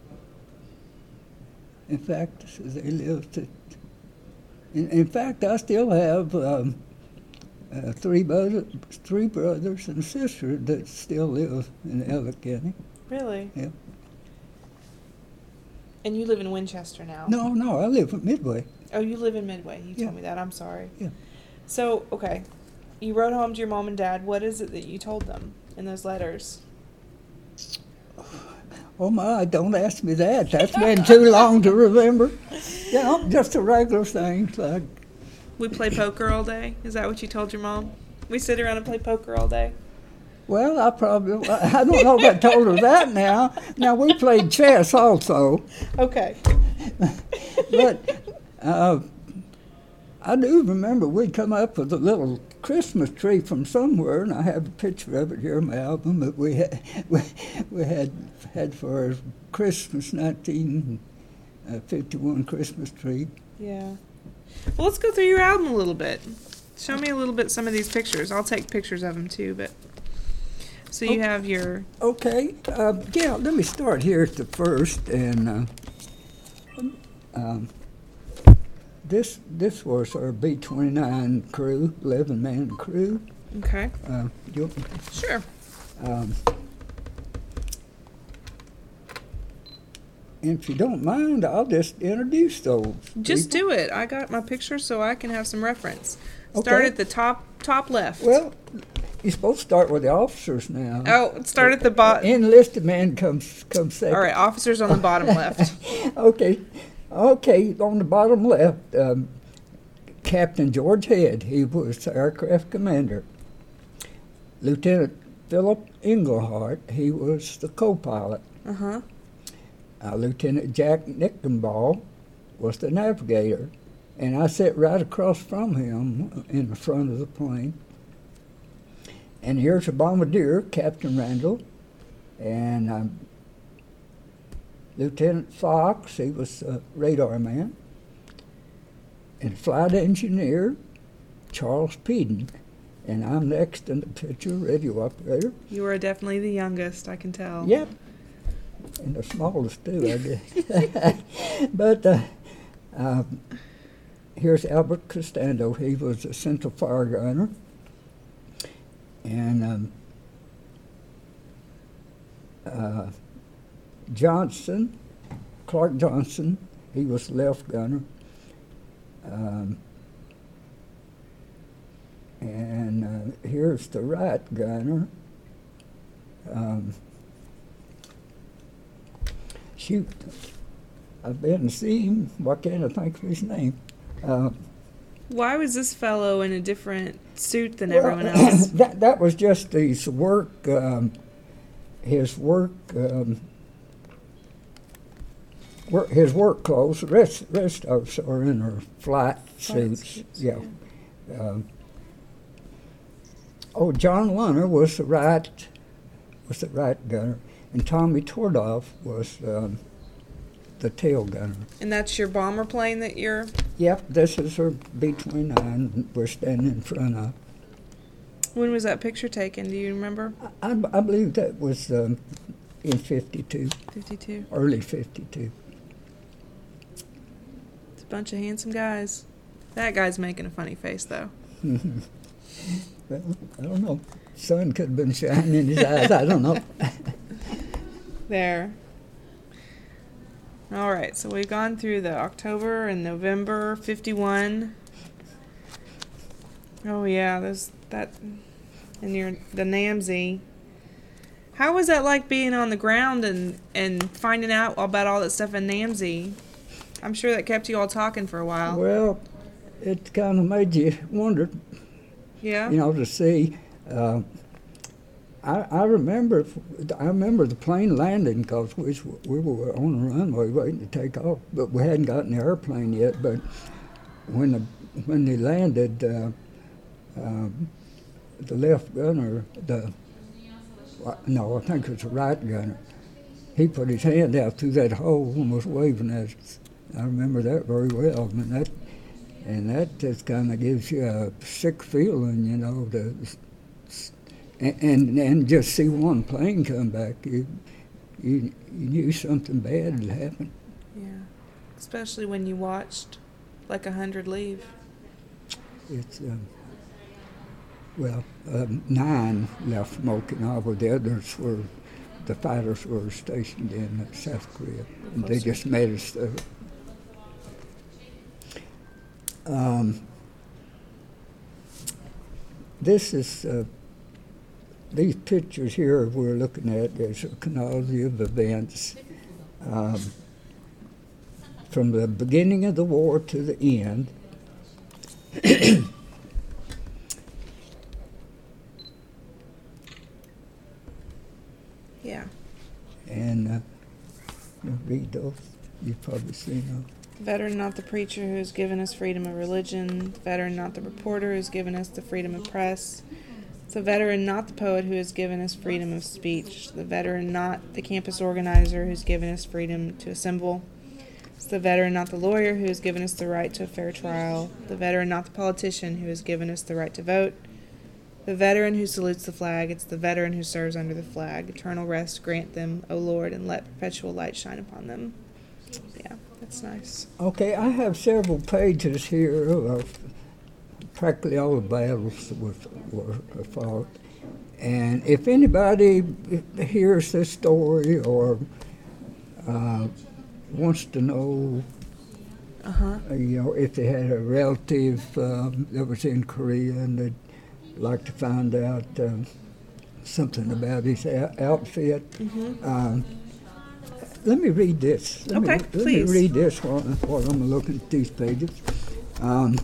in fact, they lived at, in, in fact, I still have um, uh, three, brother, three brothers and a sister that still live in Allegheny. Really? Yeah. And you live in Winchester now? No, no, I live at Midway. Oh, you live in Midway. You Yeah. told me that. I'm sorry. Yeah. So, okay. You wrote home to your mom and dad. What is it that you told them in those letters? Oh my, don't ask me that. That's been too long to remember. You know, just the regular things like, We play poker all day? Is that what you told your mom? We sit around and play poker all day? well, I probably, I don't know if I told her that now. Now, we played chess also, Okay. but uh, I do remember we'd come up with a little Christmas tree from somewhere, and I have a picture of it here in my album that we had, we, we had, had for our Christmas nineteen fifty-one Christmas tree. Yeah. Well, let's go through your album a little bit. Show me a little bit some of these pictures. I'll take pictures of them too, but so you Okay. have your Okay, uh, yeah, let me start here at the first, and uh, um, this this was our B twenty-nine crew, eleven-man crew. okay. Uh, you, Sure. um, and if you don't mind, I'll just introduce those. Just people. do it. I got my picture so I can have some reference. Start Okay. at the top top left. Well, you're supposed to start with the officers now. oh, start at the bottom. Enlisted man comes comes second. All right, officers on the bottom left. Okay, okay. On the bottom left, um, Captain George Head. He was the aircraft commander. Lieutenant Philip Englehart. He was the co-pilot. Uh huh. Uh, Lieutenant Jack Nickenball was the navigator, and I sat right across from him in the front of the plane. And here's a bombardier, Captain Randall, and um, Lieutenant Fox, he was a radar man, and flight engineer, Charles Peden, and I'm next in the picture, radio operator. You are definitely the youngest, I can tell. Yep, and the smallest too, I guess. But uh, uh, here's Albert Costando. He was a central fire gunner. And um, uh, Johnson, Clark Johnson, he was left gunner. Um, and uh, here's the right gunner. Um, shoot, I've been to see him. Why can't I think of his name? Uh, Why was this fellow in a different suit than Well, everyone else? that that was just his work. Um, his work. Um, work. His work clothes. The rest, rest of us are in our flight Flight suits. suits, Yeah. Um, oh, John Lunner was the right. Was the right gunner, and Tommy Tordoff was um, the tail gunner. And that's your bomber plane that you're. Yep, this is our B twenty-nine we're standing in front of. When was that picture taken? Do you remember? I, I believe that was um, in fifty-two, fifty-two. early fifty-two. It's a bunch of handsome guys. That guy's making a funny face, though. Well, I don't know. Sun could have been shining in his eyes. I don't know. There. All right, so we've gone through the October and November fifty-one. Oh yeah, there's that, and your the Namsy. How was that like being on the ground and and finding out about all that stuff in Namsy? I'm sure that kept you all talking for a while. Well, it kind of made you wonder, Yeah. you know, to see. Uh, I, I remember, I remember the plane landing because we, was- we were on the runway waiting to take off, but we hadn't gotten the airplane yet. But when the when they landed, uh, um, the left gunner, the no, I think it was the right gunner. He put his hand out through that hole and was waving at us. I remember that very well. I mean, that and that just kind of gives you a sick feeling, you know, to. And, and and just see one plane come back, you, you you knew something bad had happened. Yeah. Especially when you watched like a hundred leave. It's um, well, um, nine left from Okinawa. The others were the fighters were stationed in South Korea, and they Closer. just made us. Uh, Um, this is, uh, these pictures here we're looking at is a chronology of events um, from the beginning of the war to the end. Yeah. And uh, you read those. You've probably seen them. Veteran, not the preacher, who has given us freedom of religion. Veteran, not the reporter, who has given us the freedom of press. It's the veteran, not the poet, who has given us freedom of speech. The veteran, not the campus organizer, who's given us freedom to assemble. It's the veteran, not the lawyer, who has given us the right to a fair trial. The veteran, not the politician, who has given us the right to vote. The veteran who salutes the flag. It's the veteran who serves under the flag. Eternal rest grant them, O Lord, and let perpetual light shine upon them. Yeah, that's nice. Okay, I have several pages here of practically all the battles that were, were fought. And if anybody hears this story or uh, wants to know, Uh-huh. you know, if they had a relative um, that was in Korea and they'd like to find out um, something about his o- outfit, Mm-hmm. um, let me read this. Let Okay, me, let please. me read this while, while I'm looking at these pages. Um,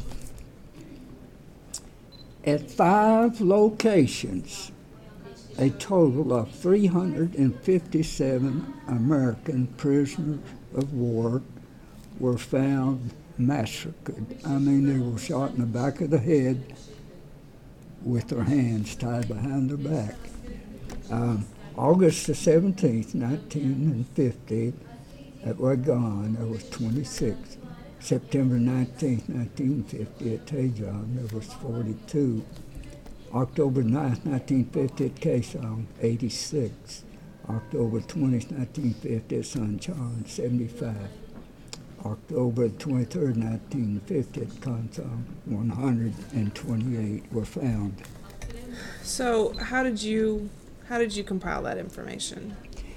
at five locations, a total of three hundred fifty-seven American prisoners of war were found massacred. I mean, they were shot in the back of the head with their hands tied behind their back. Um, August the seventeenth, nineteen fifty, at Wagan, there was twenty-six. September nineteenth, nineteen fifty, at Taejon, there was forty-two. October ninth, nineteen fifty, at Kaesong, eighty-six. October twentieth, nineteen fifty, at Sancheon, seventy-five. October twenty-third, nineteen fifty, at Kansong, one hundred twenty-eight were found. So how did you how did you compile that information?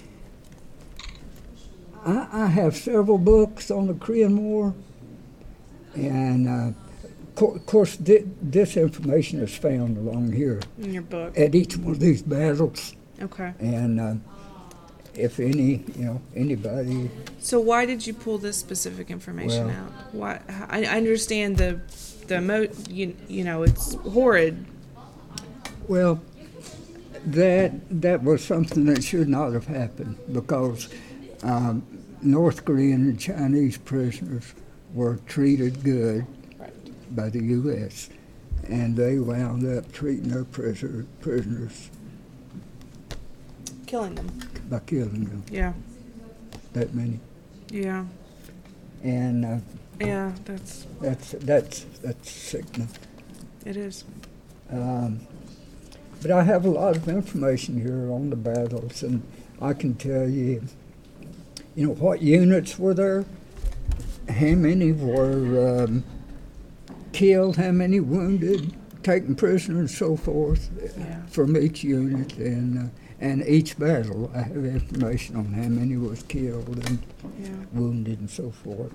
I, I have several books on the Korean War, and uh, co- of course thi- this information is found along here In your book. at each one of these battles. Okay. And uh, if any, you know, anybody, So why did you pull this specific information Well- out? Why? I, I understand the the mo you, you know, it's horrid. well, that that was something that should not have happened because um, North Korean and Chinese prisoners were treated good Right. by the U S and they wound up treating their prisoner, prisoners Killing them. by killing them, Yeah. that many. Yeah. And uh, Yeah, that's that's that's that's sickening. it is. Um, but I have a lot of information here on the battles, and I can tell you, you know, what units were there, how many were um, killed, how many wounded, taken prisoner, and so forth Yeah. from each unit, and uh, and each battle. I have information on how many was killed and Yeah. wounded and so forth.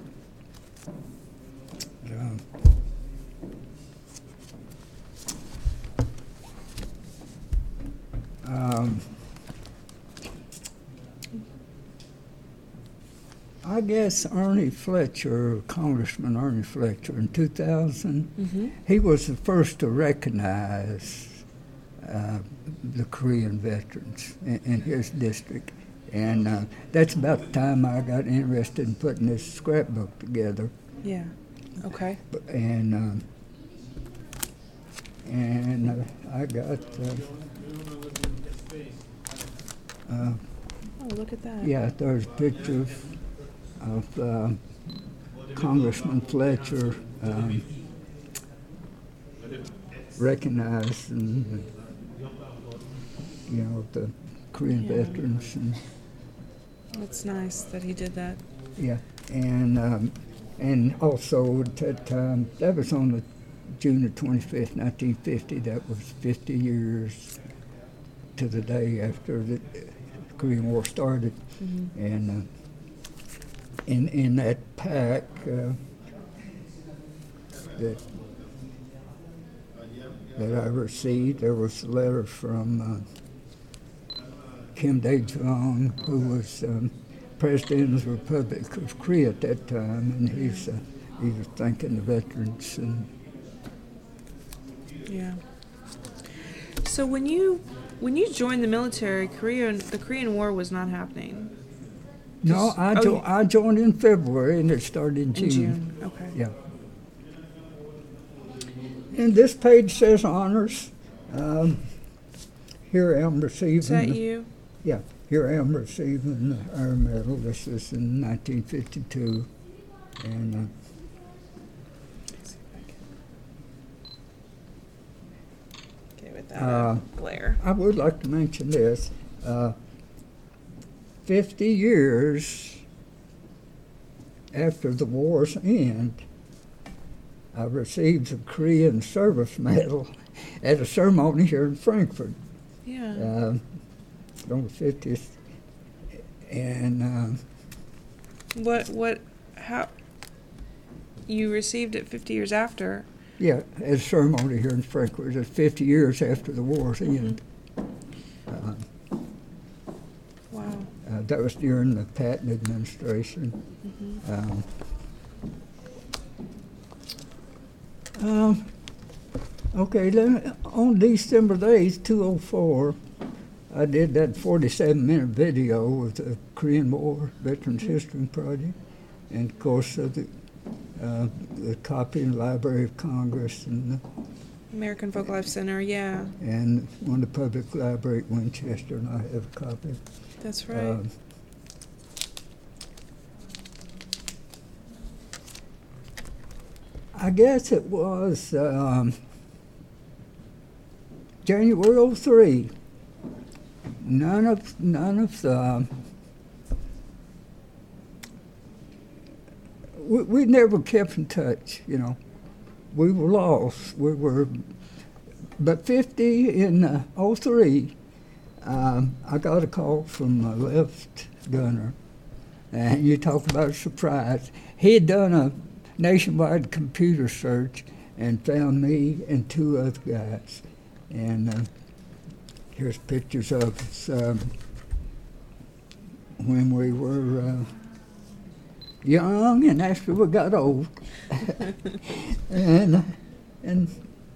Um, um, I guess Ernie Fletcher, Congressman Ernie Fletcher, in two thousand, Mm-hmm. he was the first to recognize uh, the Korean veterans in, in his district. And uh, that's about the time I got interested in putting this scrapbook together. Yeah. Okay. But- And um, and uh, I got, uh, uh, Oh, look at that. yeah, there's pictures of uh, Congressman Fletcher um, recognized and, you know, the Korean Yeah. veterans. And, That's nice that he did that. yeah, and um, and also at that time, that was on the June the twenty-fifth, nineteen fifty. That was fifty years to the day after the Korean War started. Mm-hmm. And uh, in in that pack, uh, that that I received. There was a letter from uh, Kim Dae-jung, who was um, president of the Republic of Korea at that time, and he's uh, he was thanking the veterans. And Yeah. So when you when you joined the military, Korean the Korean War was not happening. no, Just- I, oh, jo- you- I joined in February, and it started in June. In June. Okay. Yeah. And this page says honors. Um, here I am receiving. Is that you? Yeah, here I am receiving the Iron Medal. This is in nineteen fifty-two, and uh, Okay, without Uh, a glare. I would like to mention this. Uh, Fifty years after the war's end, I received the Korean Service Medal at a ceremony here in Frankfurt. Yeah. Uh, on the fiftieth, and uh, What what how you received it fifty years after? yeah, at a ceremony here in Frankfurt. It's fifty years after the war's end. Uh, Wow. uh, that was during the Patton administration. Mhm. Um, um, okay, then on December the eighth, two oh four, I did that forty-seven minute video with the Korean War Veterans History Project, and of course uh, the, uh, the copy in the Library of Congress and the, American Folk Life Center, yeah. and one of the public library at Winchester, and I have a copy. That's right. Um, I guess it was um, January oh three. None of none of the we, we never kept in touch. You know, we were lost. We were, but fifty in uh, oh three. Um, I got a call from a left gunner, and you talk about a surprise. He had done a nationwide computer search and found me and two other guys. And uh, here's pictures of us um, when we were uh, young and after we got old. and and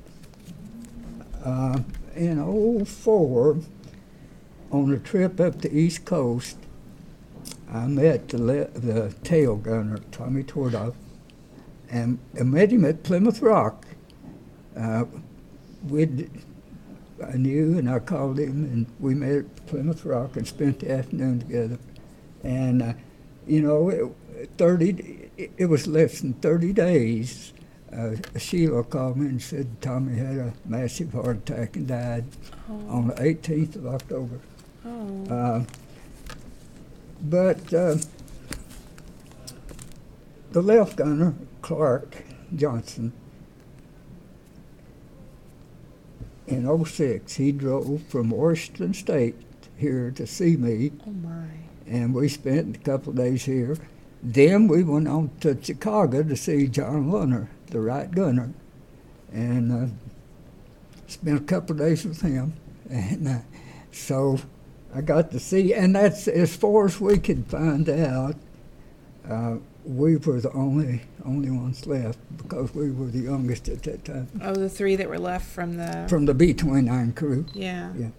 uh, in oh four, on a trip up the East Coast, I met the, le- the tail gunner, Tommy Tordoff, and I met him at Plymouth Rock. Uh, we'd, I knew, and I called him, and we met at Plymouth Rock and spent the afternoon together. And, uh, you know, it, thirty, it, it was less than thirty days. Uh, Sheila called me and said Tommy had a massive heart attack and died Oh. on the eighteenth of October. Oh. Uh, but uh, the left gunner, Clark Johnson, in oh six, he drove from Washington State here to see me, Oh my. and we spent a couple of days here. Then we went on to Chicago to see John Lunner, the right gunner, and uh, spent a couple of days with him. And uh, so I got to see, and that's as far as we could find out. Uh, we were the only only ones left because we were the youngest at that time. Oh, the three that were left from the. From the B twenty-nine crew. Yeah. Yeah.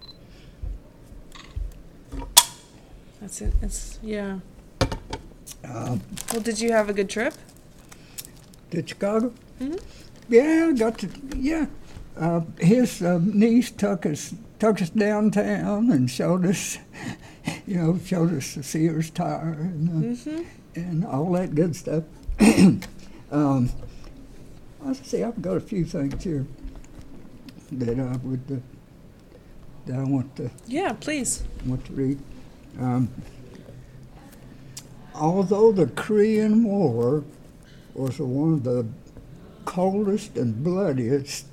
That's it. It's yeah. Um, Well, did you have a good trip? to Chicago? Mhm. Yeah, I got to, yeah. Uh, his uh, niece took us took us downtown and showed us, you know, showed us the Sears Tower and, uh, Mm-hmm. and all that good stuff. um, let's see, I've got a few things here that I would uh, that I want to Yeah, please. want to read. Um, although the Korean War was one of the coldest and bloodiest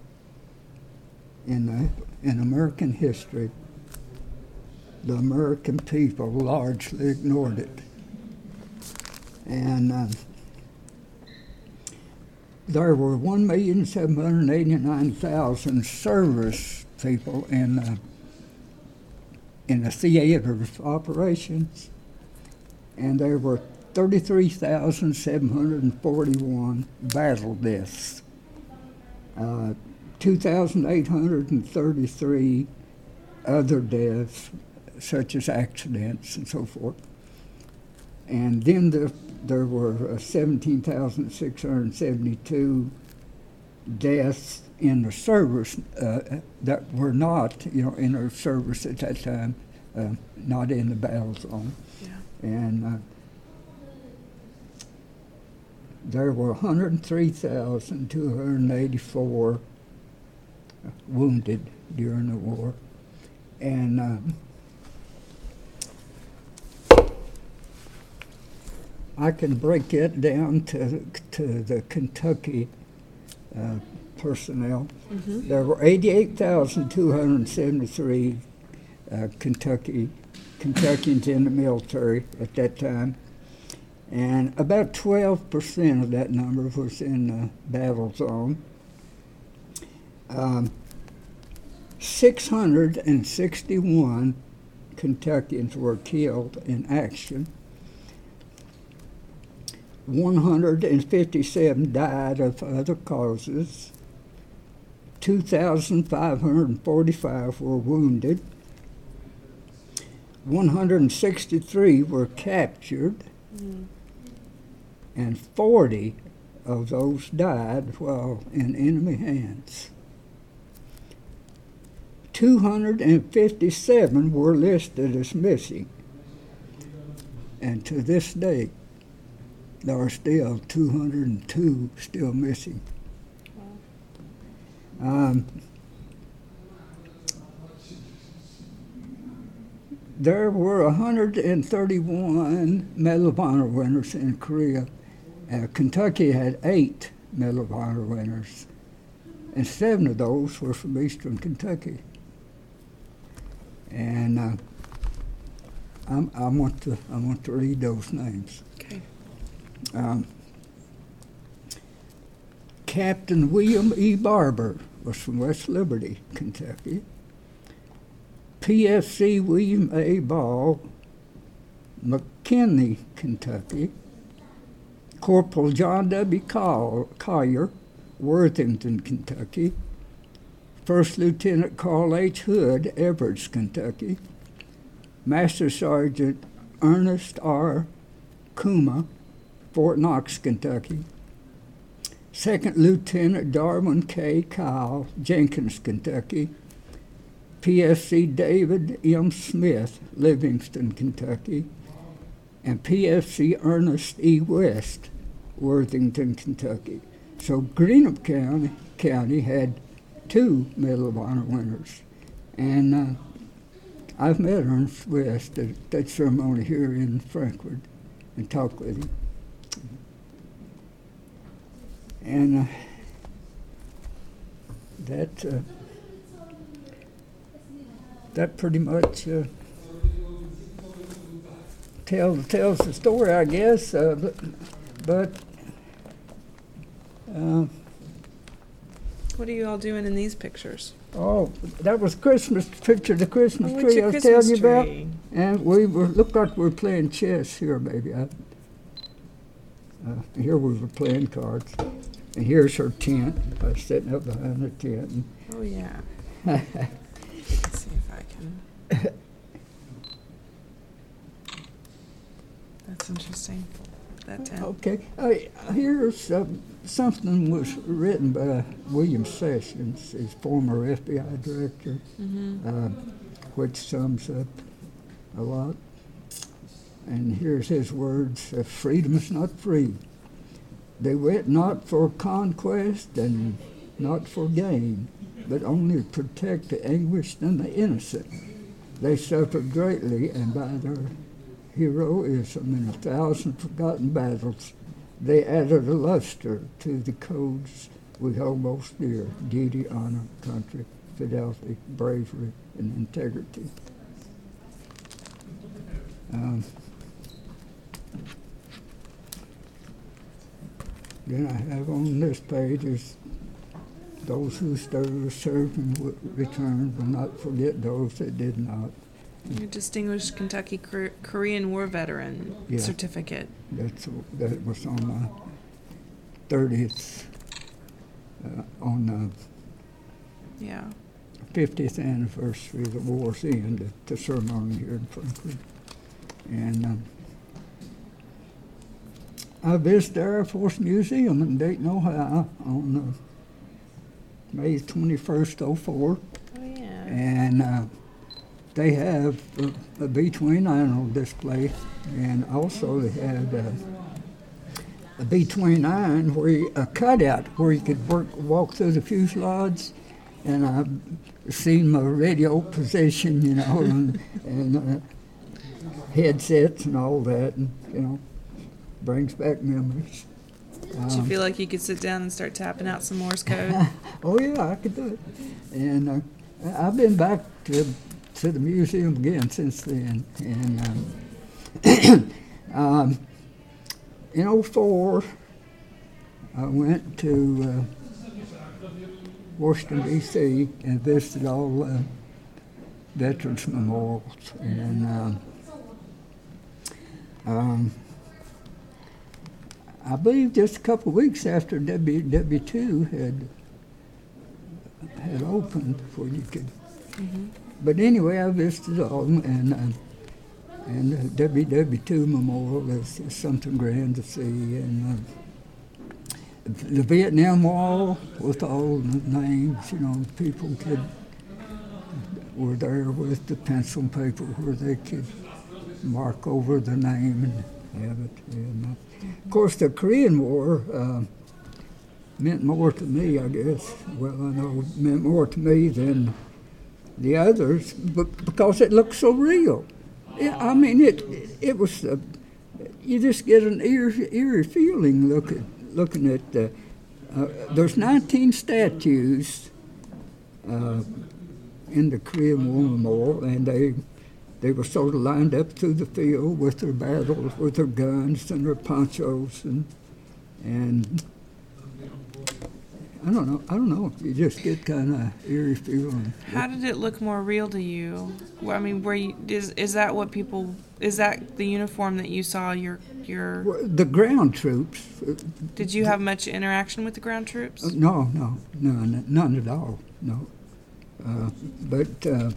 in the, in American history, the American people largely ignored it. And uh, there were one million seven hundred eighty-nine thousand service people in uh, in the theater's operations, and there were thirty-three thousand seven hundred forty-one battle deaths, uh, two thousand eight hundred thirty-three other deaths, such as accidents and so forth. And then the, there were uh, seventeen thousand six hundred seventy-two deaths in the service uh, that were not, you know, in the service at that time, uh, not in the battle zone. Yeah. And uh, there were one hundred three thousand two hundred eighty-four wounded during the war. And um, I can break it down to, to the Kentucky uh, personnel. Mm-hmm. There were eighty-eight thousand two hundred seventy-three uh, Kentucky Kentuckians in the military at that time, and about twelve percent of that number was in the battle zone. Um, six hundred sixty-one Kentuckians were killed in action. one hundred fifty-seven died of other causes. two thousand five hundred forty-five were wounded. one hundred sixty-three were captured. Mm. And forty of those died while in enemy hands. two hundred fifty-seven were listed as missing. And to this day, there are still two hundred two still missing. Um, there were one hundred thirty-one Medal of Honor winners in Korea. Uh, Kentucky had eight Medal of Honor winners, and seven of those were from Eastern Kentucky. And uh, I'm, I want to I want to read those names. Okay. Um, Captain William E. Barber was from West Liberty, Kentucky. P F C William A. Ball, McKinney, Kentucky. Corporal John W. Collier, Worthington, Kentucky. First Lieutenant Carl H. Hood, Everett, Kentucky. Master Sergeant Ernest R. Kuma, Fort Knox, Kentucky. Second Lieutenant Darwin K. Kyle, Jenkins, Kentucky. P F C David M. Smith, Livingston, Kentucky. And P F C Ernest E. West, Worthington, Kentucky. So Greenup County, County had two Medal of Honor winners. And uh, I've met Ernest West at that ceremony here in Frankfort and talked with him. And uh, that uh, that pretty much uh, tells tells the story, I guess. Uh, but but uh, What are you all doing in these pictures? oh, that was Christmas picture, the Christmas Oh, tree it's your I was Christmas telling you about. tree. And we were looked like we were playing chess here, baby. I, uh, here we were playing cards. And here's her tent. I was sitting up behind the tent. And Oh, yeah. Let's see if I can. That's interesting. That tent. okay, uh, here's uh, something was written by William Sessions, his former F B I director, Mm-hmm. uh, which sums up a lot. And here's his words: uh, "Freedom is not free. They went not for conquest and not for gain, but only to protect the anguished and the innocent. They suffered greatly, and by their heroism in a thousand forgotten battles, they added a luster to the codes we hold most dear: duty, honor, country, fidelity, bravery, and integrity." Um, Then I have on this page is those who served and w- returned will not forget those that did not. Your Distinguished Kentucky Kor- Korean War Veteran Yeah. certificate. That's that was on my thirtieth, uh, on the Yeah. fiftieth anniversary of the war's end at the ceremony here in Franklin. And um, I visited the Air Force Museum in Dayton, Ohio on uh, May twenty-first, oh four. Oh, yeah. And uh, they have a, a B twenty-nine on display, and also they had uh, a B twenty-nine where you, a cutout where you could work, walk through the fuselage, and I've seen my radio position, you know, and, and uh, headsets and all that, and you know, brings back memories. Did you feel like you could sit down and start tapping out some Morse code? Oh yeah, I could do it. And uh, I've been back to to the museum again since then. And um, um, in oh four, I went to uh, Washington, D C and visited all uh, veterans memorials. And um, um, I believe just a couple of weeks after W W two had had opened, where you could. Mm-hmm. But anyway, I visited all of them, and uh, and the W W two memorial is, is something grand to see, and uh, the Vietnam Wall with all the names, you know, people could were there with the pencil and paper where they could mark over the name and have it. And, uh, of course, the Korean War uh, meant more to me, I guess. Well, I know it meant more to me than the others, but because it looked so real. Yeah, I mean, it it was. Uh, you just get an eerie, eerie feeling looking looking at. Uh, uh, there's nineteen statues uh, in the Korean War Memorial, and they. They were sort of lined up through the field with their barrels, with their guns and their ponchos, and and I don't know. I don't know. You just get kind of eerie feeling. How did it look more real to you? Well, I mean, were you, is is that what people? Is that the uniform that you saw? Your your. Well, the ground troops. Uh, did you have much interaction with the ground troops? Uh, no, no, none, none at all. No, uh, but. Uh,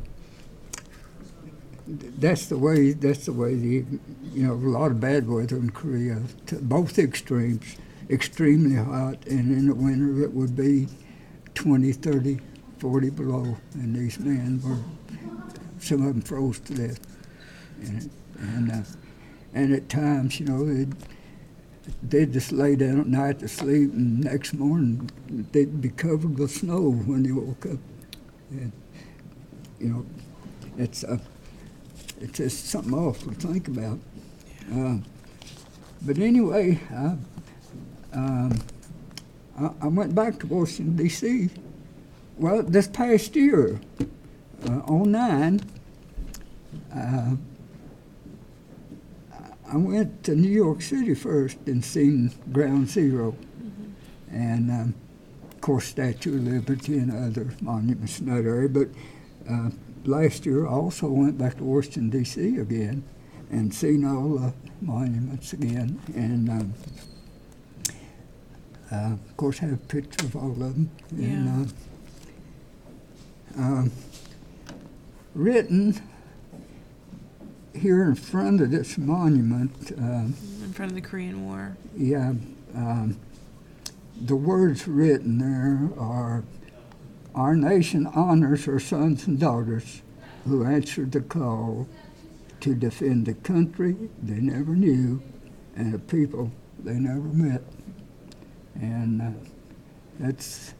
That's the way. That's the way the, you know, a lot of bad weather in Korea. To both extremes, extremely hot, and in the winter it would be twenty, thirty, forty below, and these men were, some of them froze to death. And and, uh, and at times, you know, they'd they'd just lay down at night to sleep, and next morning they'd be covered with snow when they woke up. And you know, it's a. Uh, It's just something awful to think about. Uh, but anyway, I, um, I, I went back to Washington, D C Well, this past year, uh, oh nine, uh, I went to New York City first and seen Ground Zero. Mm-hmm. And, um, of course, Statue of Liberty and other monuments in that area. But uh, last year, I also went back to Washington, D C again and seen all the monuments again. And, um, uh, of course, have a picture of all of them. Yeah. And, uh, um, written here in front of this monument. Um, in front of the Korean War. Yeah. Um, the words written there are, "Our nation honors her sons and daughters who answered the call to defend the country they never knew and a people they never met." And uh, that's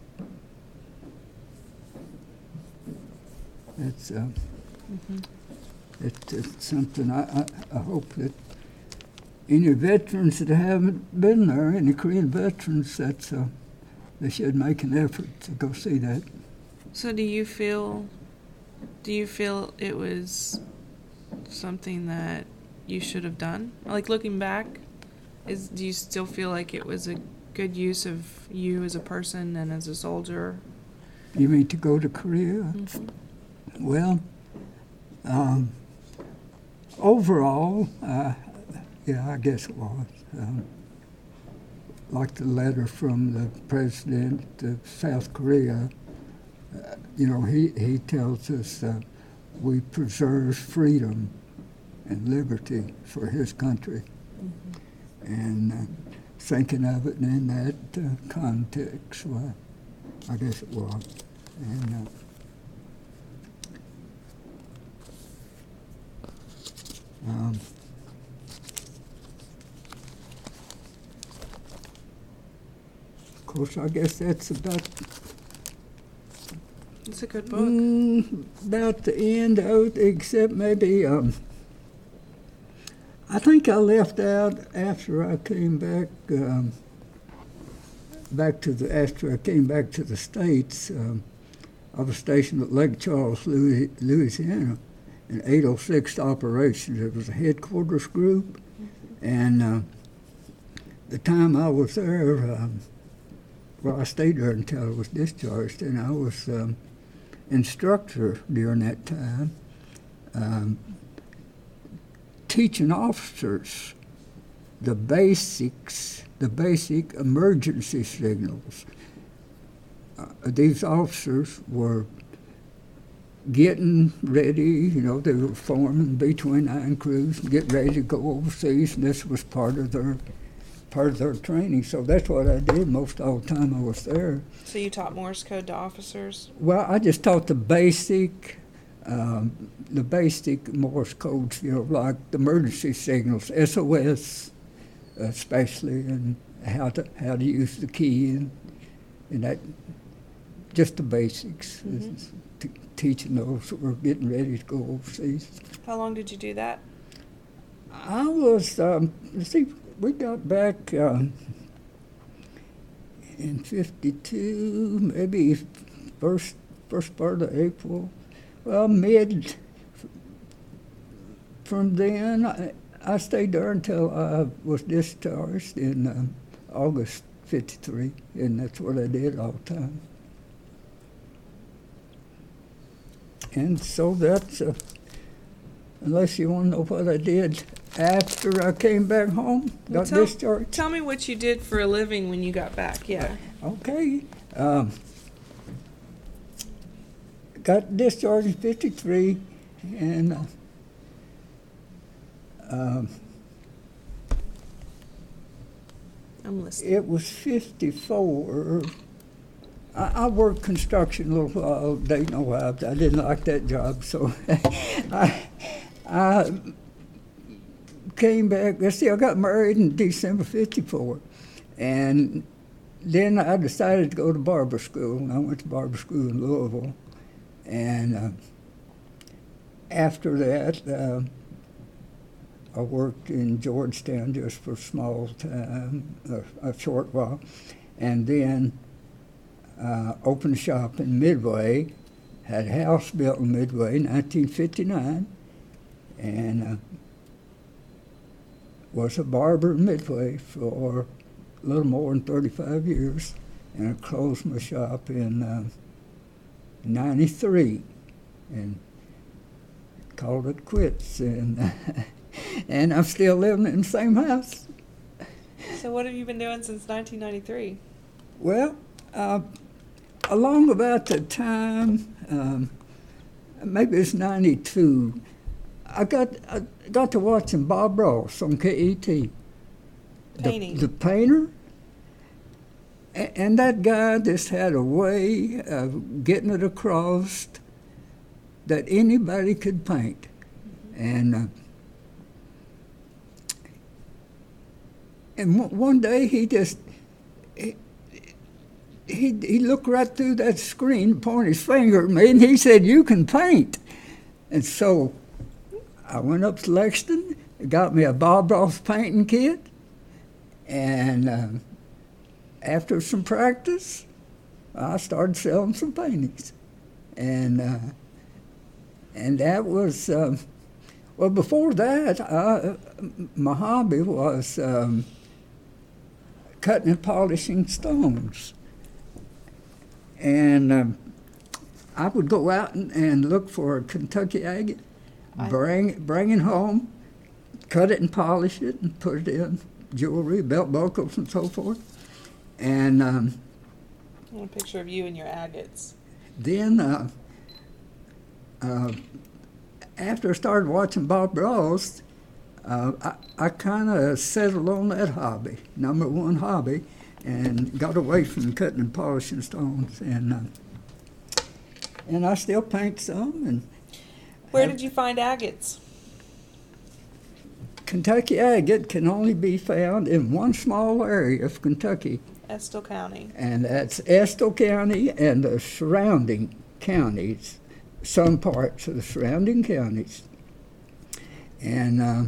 that's uh, Mm-hmm. it's, it's something I, I, I hope that any veterans that haven't been there, any Korean veterans, that's uh, they should make an effort to go see that. So do you feel, do you feel it was something that you should have done? Like looking back, is do you still feel like it was a good use of you as a person and as a soldier? You mean to go to Korea? Mm-hmm. Well, um, overall, uh, yeah, I guess it was. Um, like the letter from the president of South Korea, uh, you know, he, he tells us uh, we preserve freedom and liberty for his country. Mm-hmm. And uh, thinking of it in that uh, context, well, I guess it was. And, uh, um, of course, I guess that's about It's a good book. Mm, about the end of it, except maybe um, I think I left out after I came back um, back to the after I came back to the States. Um, I was stationed at Lake Charles, Louisiana, in eight oh sixth Operations. It was a headquarters group, and uh, the time I was there, um, well, I stayed there until I was discharged, and I was um, instructor during that time, um, teaching officers the basics, the basic emergency signals. Uh, these officers were getting ready, you know, they were forming B twenty-nine crews and getting ready to go overseas, and this was part of their part of their training. So that's what I did most all the time I was there. So you taught Morse code to officers? Well, I just taught the basic, um, the basic Morse codes, you know, like the emergency signals, S O S especially, and how to how to use the key and, and that, just the basics. Mm-hmm. T- teaching those who were getting ready to go overseas. How long did you do that? I was, um, let's see, we got back um, in fifty-two, maybe first first part of April. Well, mid, from then, I, I stayed there until I was discharged in um, August fifty-three, and that's what I did all the time. And so that's, uh, unless you want to know what I did after I came back home, well, got tell, discharged. Tell me what you did for a living when you got back, yeah. Okay. Um, got discharged in fifty-three, and uh, um, I'm listening. it was fifty-four. I, I worked construction a little while, Dayton, Ohio. I didn't like that job, so I, I came back. Let's see, I got married in December fifty-four, and then I decided to go to barber school, and I went to barber school in Louisville. And uh, after that, uh, I worked in Georgetown just for a small time, a, a short while, and then uh, opened a shop in Midway, had a house built in Midway in nineteen fifty-nine, and uh, was a barber in Midway for a little more than thirty-five years, and I closed my shop in uh, ninety-three and called it quits, and and I'm still living in the same house. So what have you been doing since nineteen ninety-three? Well, uh, along about the time, um, maybe it's ninety-two, I got I got to watching Bob Ross on K E T. Painting. The, the painter. And that guy just had a way of getting it across that anybody could paint. And uh, and one day he just, he, he, he looked right through that screen, pointed his finger at me, and he said, "You can paint." And so I went up to Lexington, got me a Bob Ross painting kit, and uh, after some practice, I started selling some paintings. And uh, and that was, um, well, before that, I, my hobby was um, cutting and polishing stones. And um, I would go out and, and look for a Kentucky agate, bring, bring it home, cut it and polish it, and put it in jewelry, belt buckles, and so forth. And um, I want a picture of you and your agates. then uh, uh, after I started watching Bob Ross, uh, I, I kind of settled on that hobby, number one hobby, and got away from cutting and polishing stones. And uh, and I still paint some. And Where have- did you find agates? Kentucky agate can only be found in one small area of Kentucky, Estill County. and that's Estill County and the surrounding counties, some parts of the surrounding counties. And uh,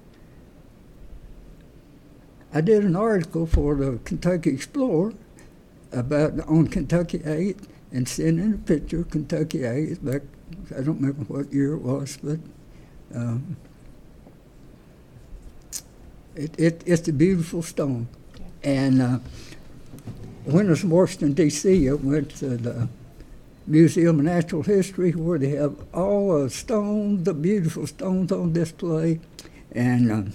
I did an article for the Kentucky Explorer about on Kentucky agate and sent in a picture of Kentucky agate back, I don't remember what year it was, but um, it, it, it's a beautiful stone. Yeah. And uh, when I was in Washington, D C, I went to the Museum of Natural History where they have all the stones, the beautiful stones on display. And um,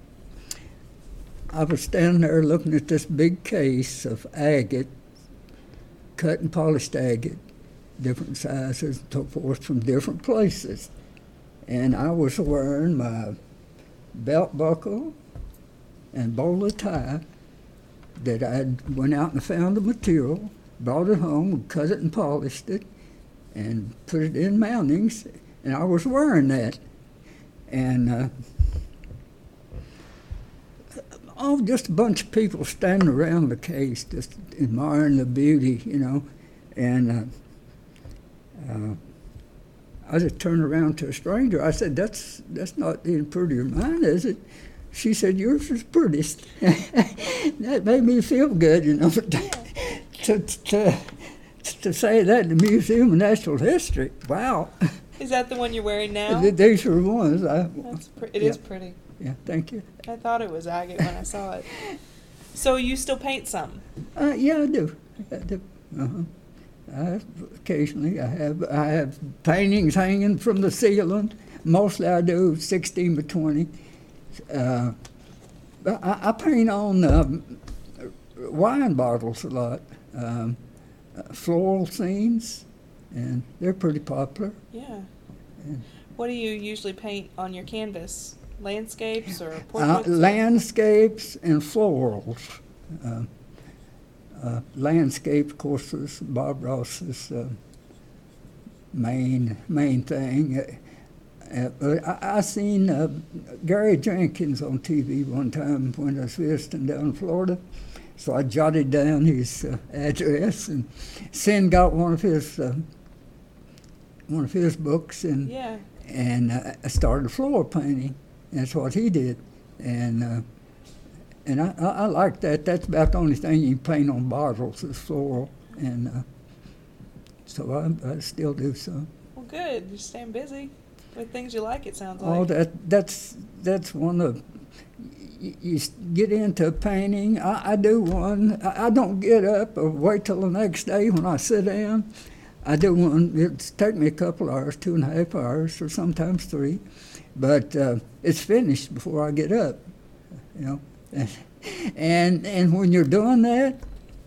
I was standing there looking at this big case of agate, cut and polished agate, different sizes and so forth from different places. And I was wearing my belt buckle and bowler tie that I went out and found the material, brought it home, cut it and polished it, and put it in mountings, and I was wearing that. And uh, oh, just a bunch of people standing around the case, just admiring the beauty, you know. And uh, uh, I just turned around to a stranger. I said, that's that's not any prettier than mine, is it? She said, yours is prettiest. That made me feel good, you know, to, to, to, to say that in the Museum of Natural History. Wow. Is that the one you're wearing now? These are the ones. I, That's pre- it yeah. is pretty. Yeah, thank you. I thought it was agate when I saw it. So you still paint some? Uh, yeah, I do. I do. Uh-huh. I have, occasionally, I have I have paintings hanging from the ceiling. Mostly, I do sixteen by twenty. Uh, but I, I paint on um, wine bottles a lot, um, uh, floral scenes, and they're pretty popular. Yeah. Yeah. What do you usually paint on your canvas? Landscapes or Uh, portraits? landscapes and florals. Uh, uh, landscape, of course, is Bob Ross's uh, main main thing. Uh, uh, but I, I seen uh, Gary Jenkins on T V one time when I was visiting down in Florida, so I jotted down his uh, address, and Sin got one of his uh, one of his books, and Yeah. and uh, I started floor painting. That's what he did, and uh, and I, I, I like that. That's about the only thing you can paint on bottles is floral, and uh, so I, I still do some. Well, good. You're staying busy with things you like, it sounds like. Oh, that that's that's one of you, you get into painting. I, I do one. I, I don't get up or wait till the next day when I sit down. I do one. It's take me a couple hours, two and a half hours, or sometimes three, but uh, it's finished before I get up. You know, and and when you're doing that,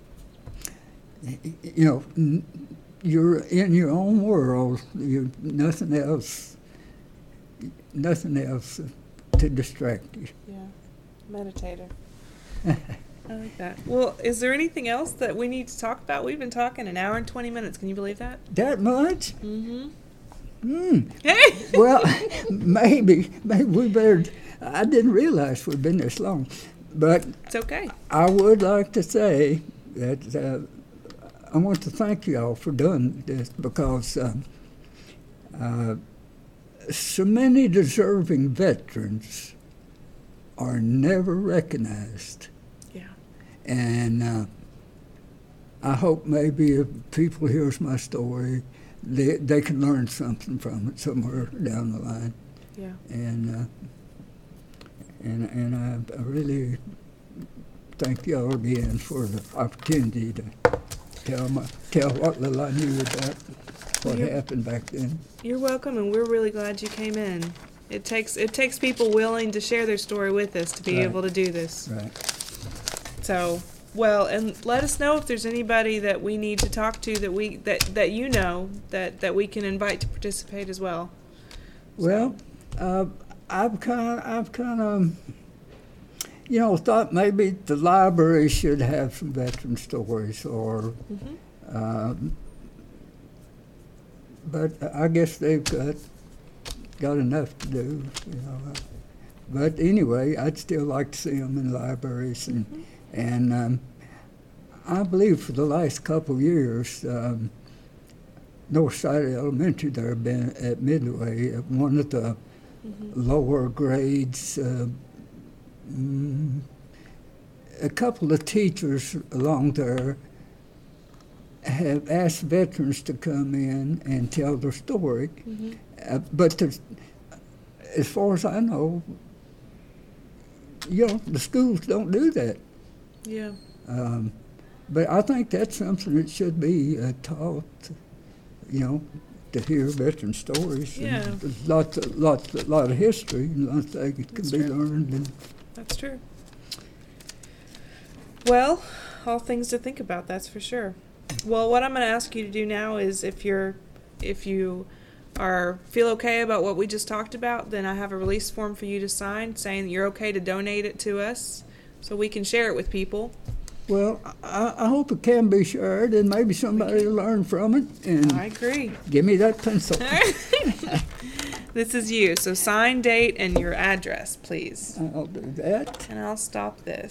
you know, n- you're in your own world. You're nothing else. Nothing else to distract you. Yeah. Meditative. I like that. Well, is there anything else that we need to talk about? We've been talking an hour and twenty minutes. Can you believe that? That much? Mm-hmm. Hmm. Well, maybe, maybe we better. I didn't realize we'd been this long, but It's okay. I would like to say that uh, I want to thank you all for doing this because uh, uh, so many deserving veterans are never recognized. Yeah. And uh, I hope maybe if people hears my story, they they can learn something from it somewhere down the line. Yeah. And uh, and and I, I really thank y'all again for the opportunity to tell my tell what little I knew about what You're- happened back then. You're welcome, and we're really glad you came in. It takes it takes people willing to share their story with us to be Right. able to do this. Right. So, well, and let us know if there's anybody that we need to talk to that we that that you know that that we can invite to participate as well. Well, uh, I've kind of, I've kind of, you know, thought maybe the library should have some veteran stories, or, Mm-hmm. um, but I guess they've got got enough to do, you know. But anyway, I'd still like to see them in libraries, and Mm-hmm. and um, I believe for the last couple of years, um, Northside Elementary there been at Midway, at one of the Mm-hmm. lower grades. Uh, mm, a couple of teachers along there have asked veterans to come in and tell their story. Mm-hmm. Uh, but there's, as far as I know, you know, the schools don't do that. Yeah. Um, but I think that's something that should be uh, taught, you know, to hear veteran stories. And Yeah. there's lots, of, lots, a lot of history, and lots of things can That's be true. learned. And That's true. Well, all things to think about, that's for sure. Well, what I'm going to ask you to do now is if you're if you are feel okay about what we just talked about, then I have a release form for you to sign saying that you're okay to donate it to us so we can share it with people. well, I, I hope it can be shared, and maybe somebody will learn from it. And I agree. give me that pencil. This is you. So sign, date, and your address, please. I'll do that. And I'll stop this.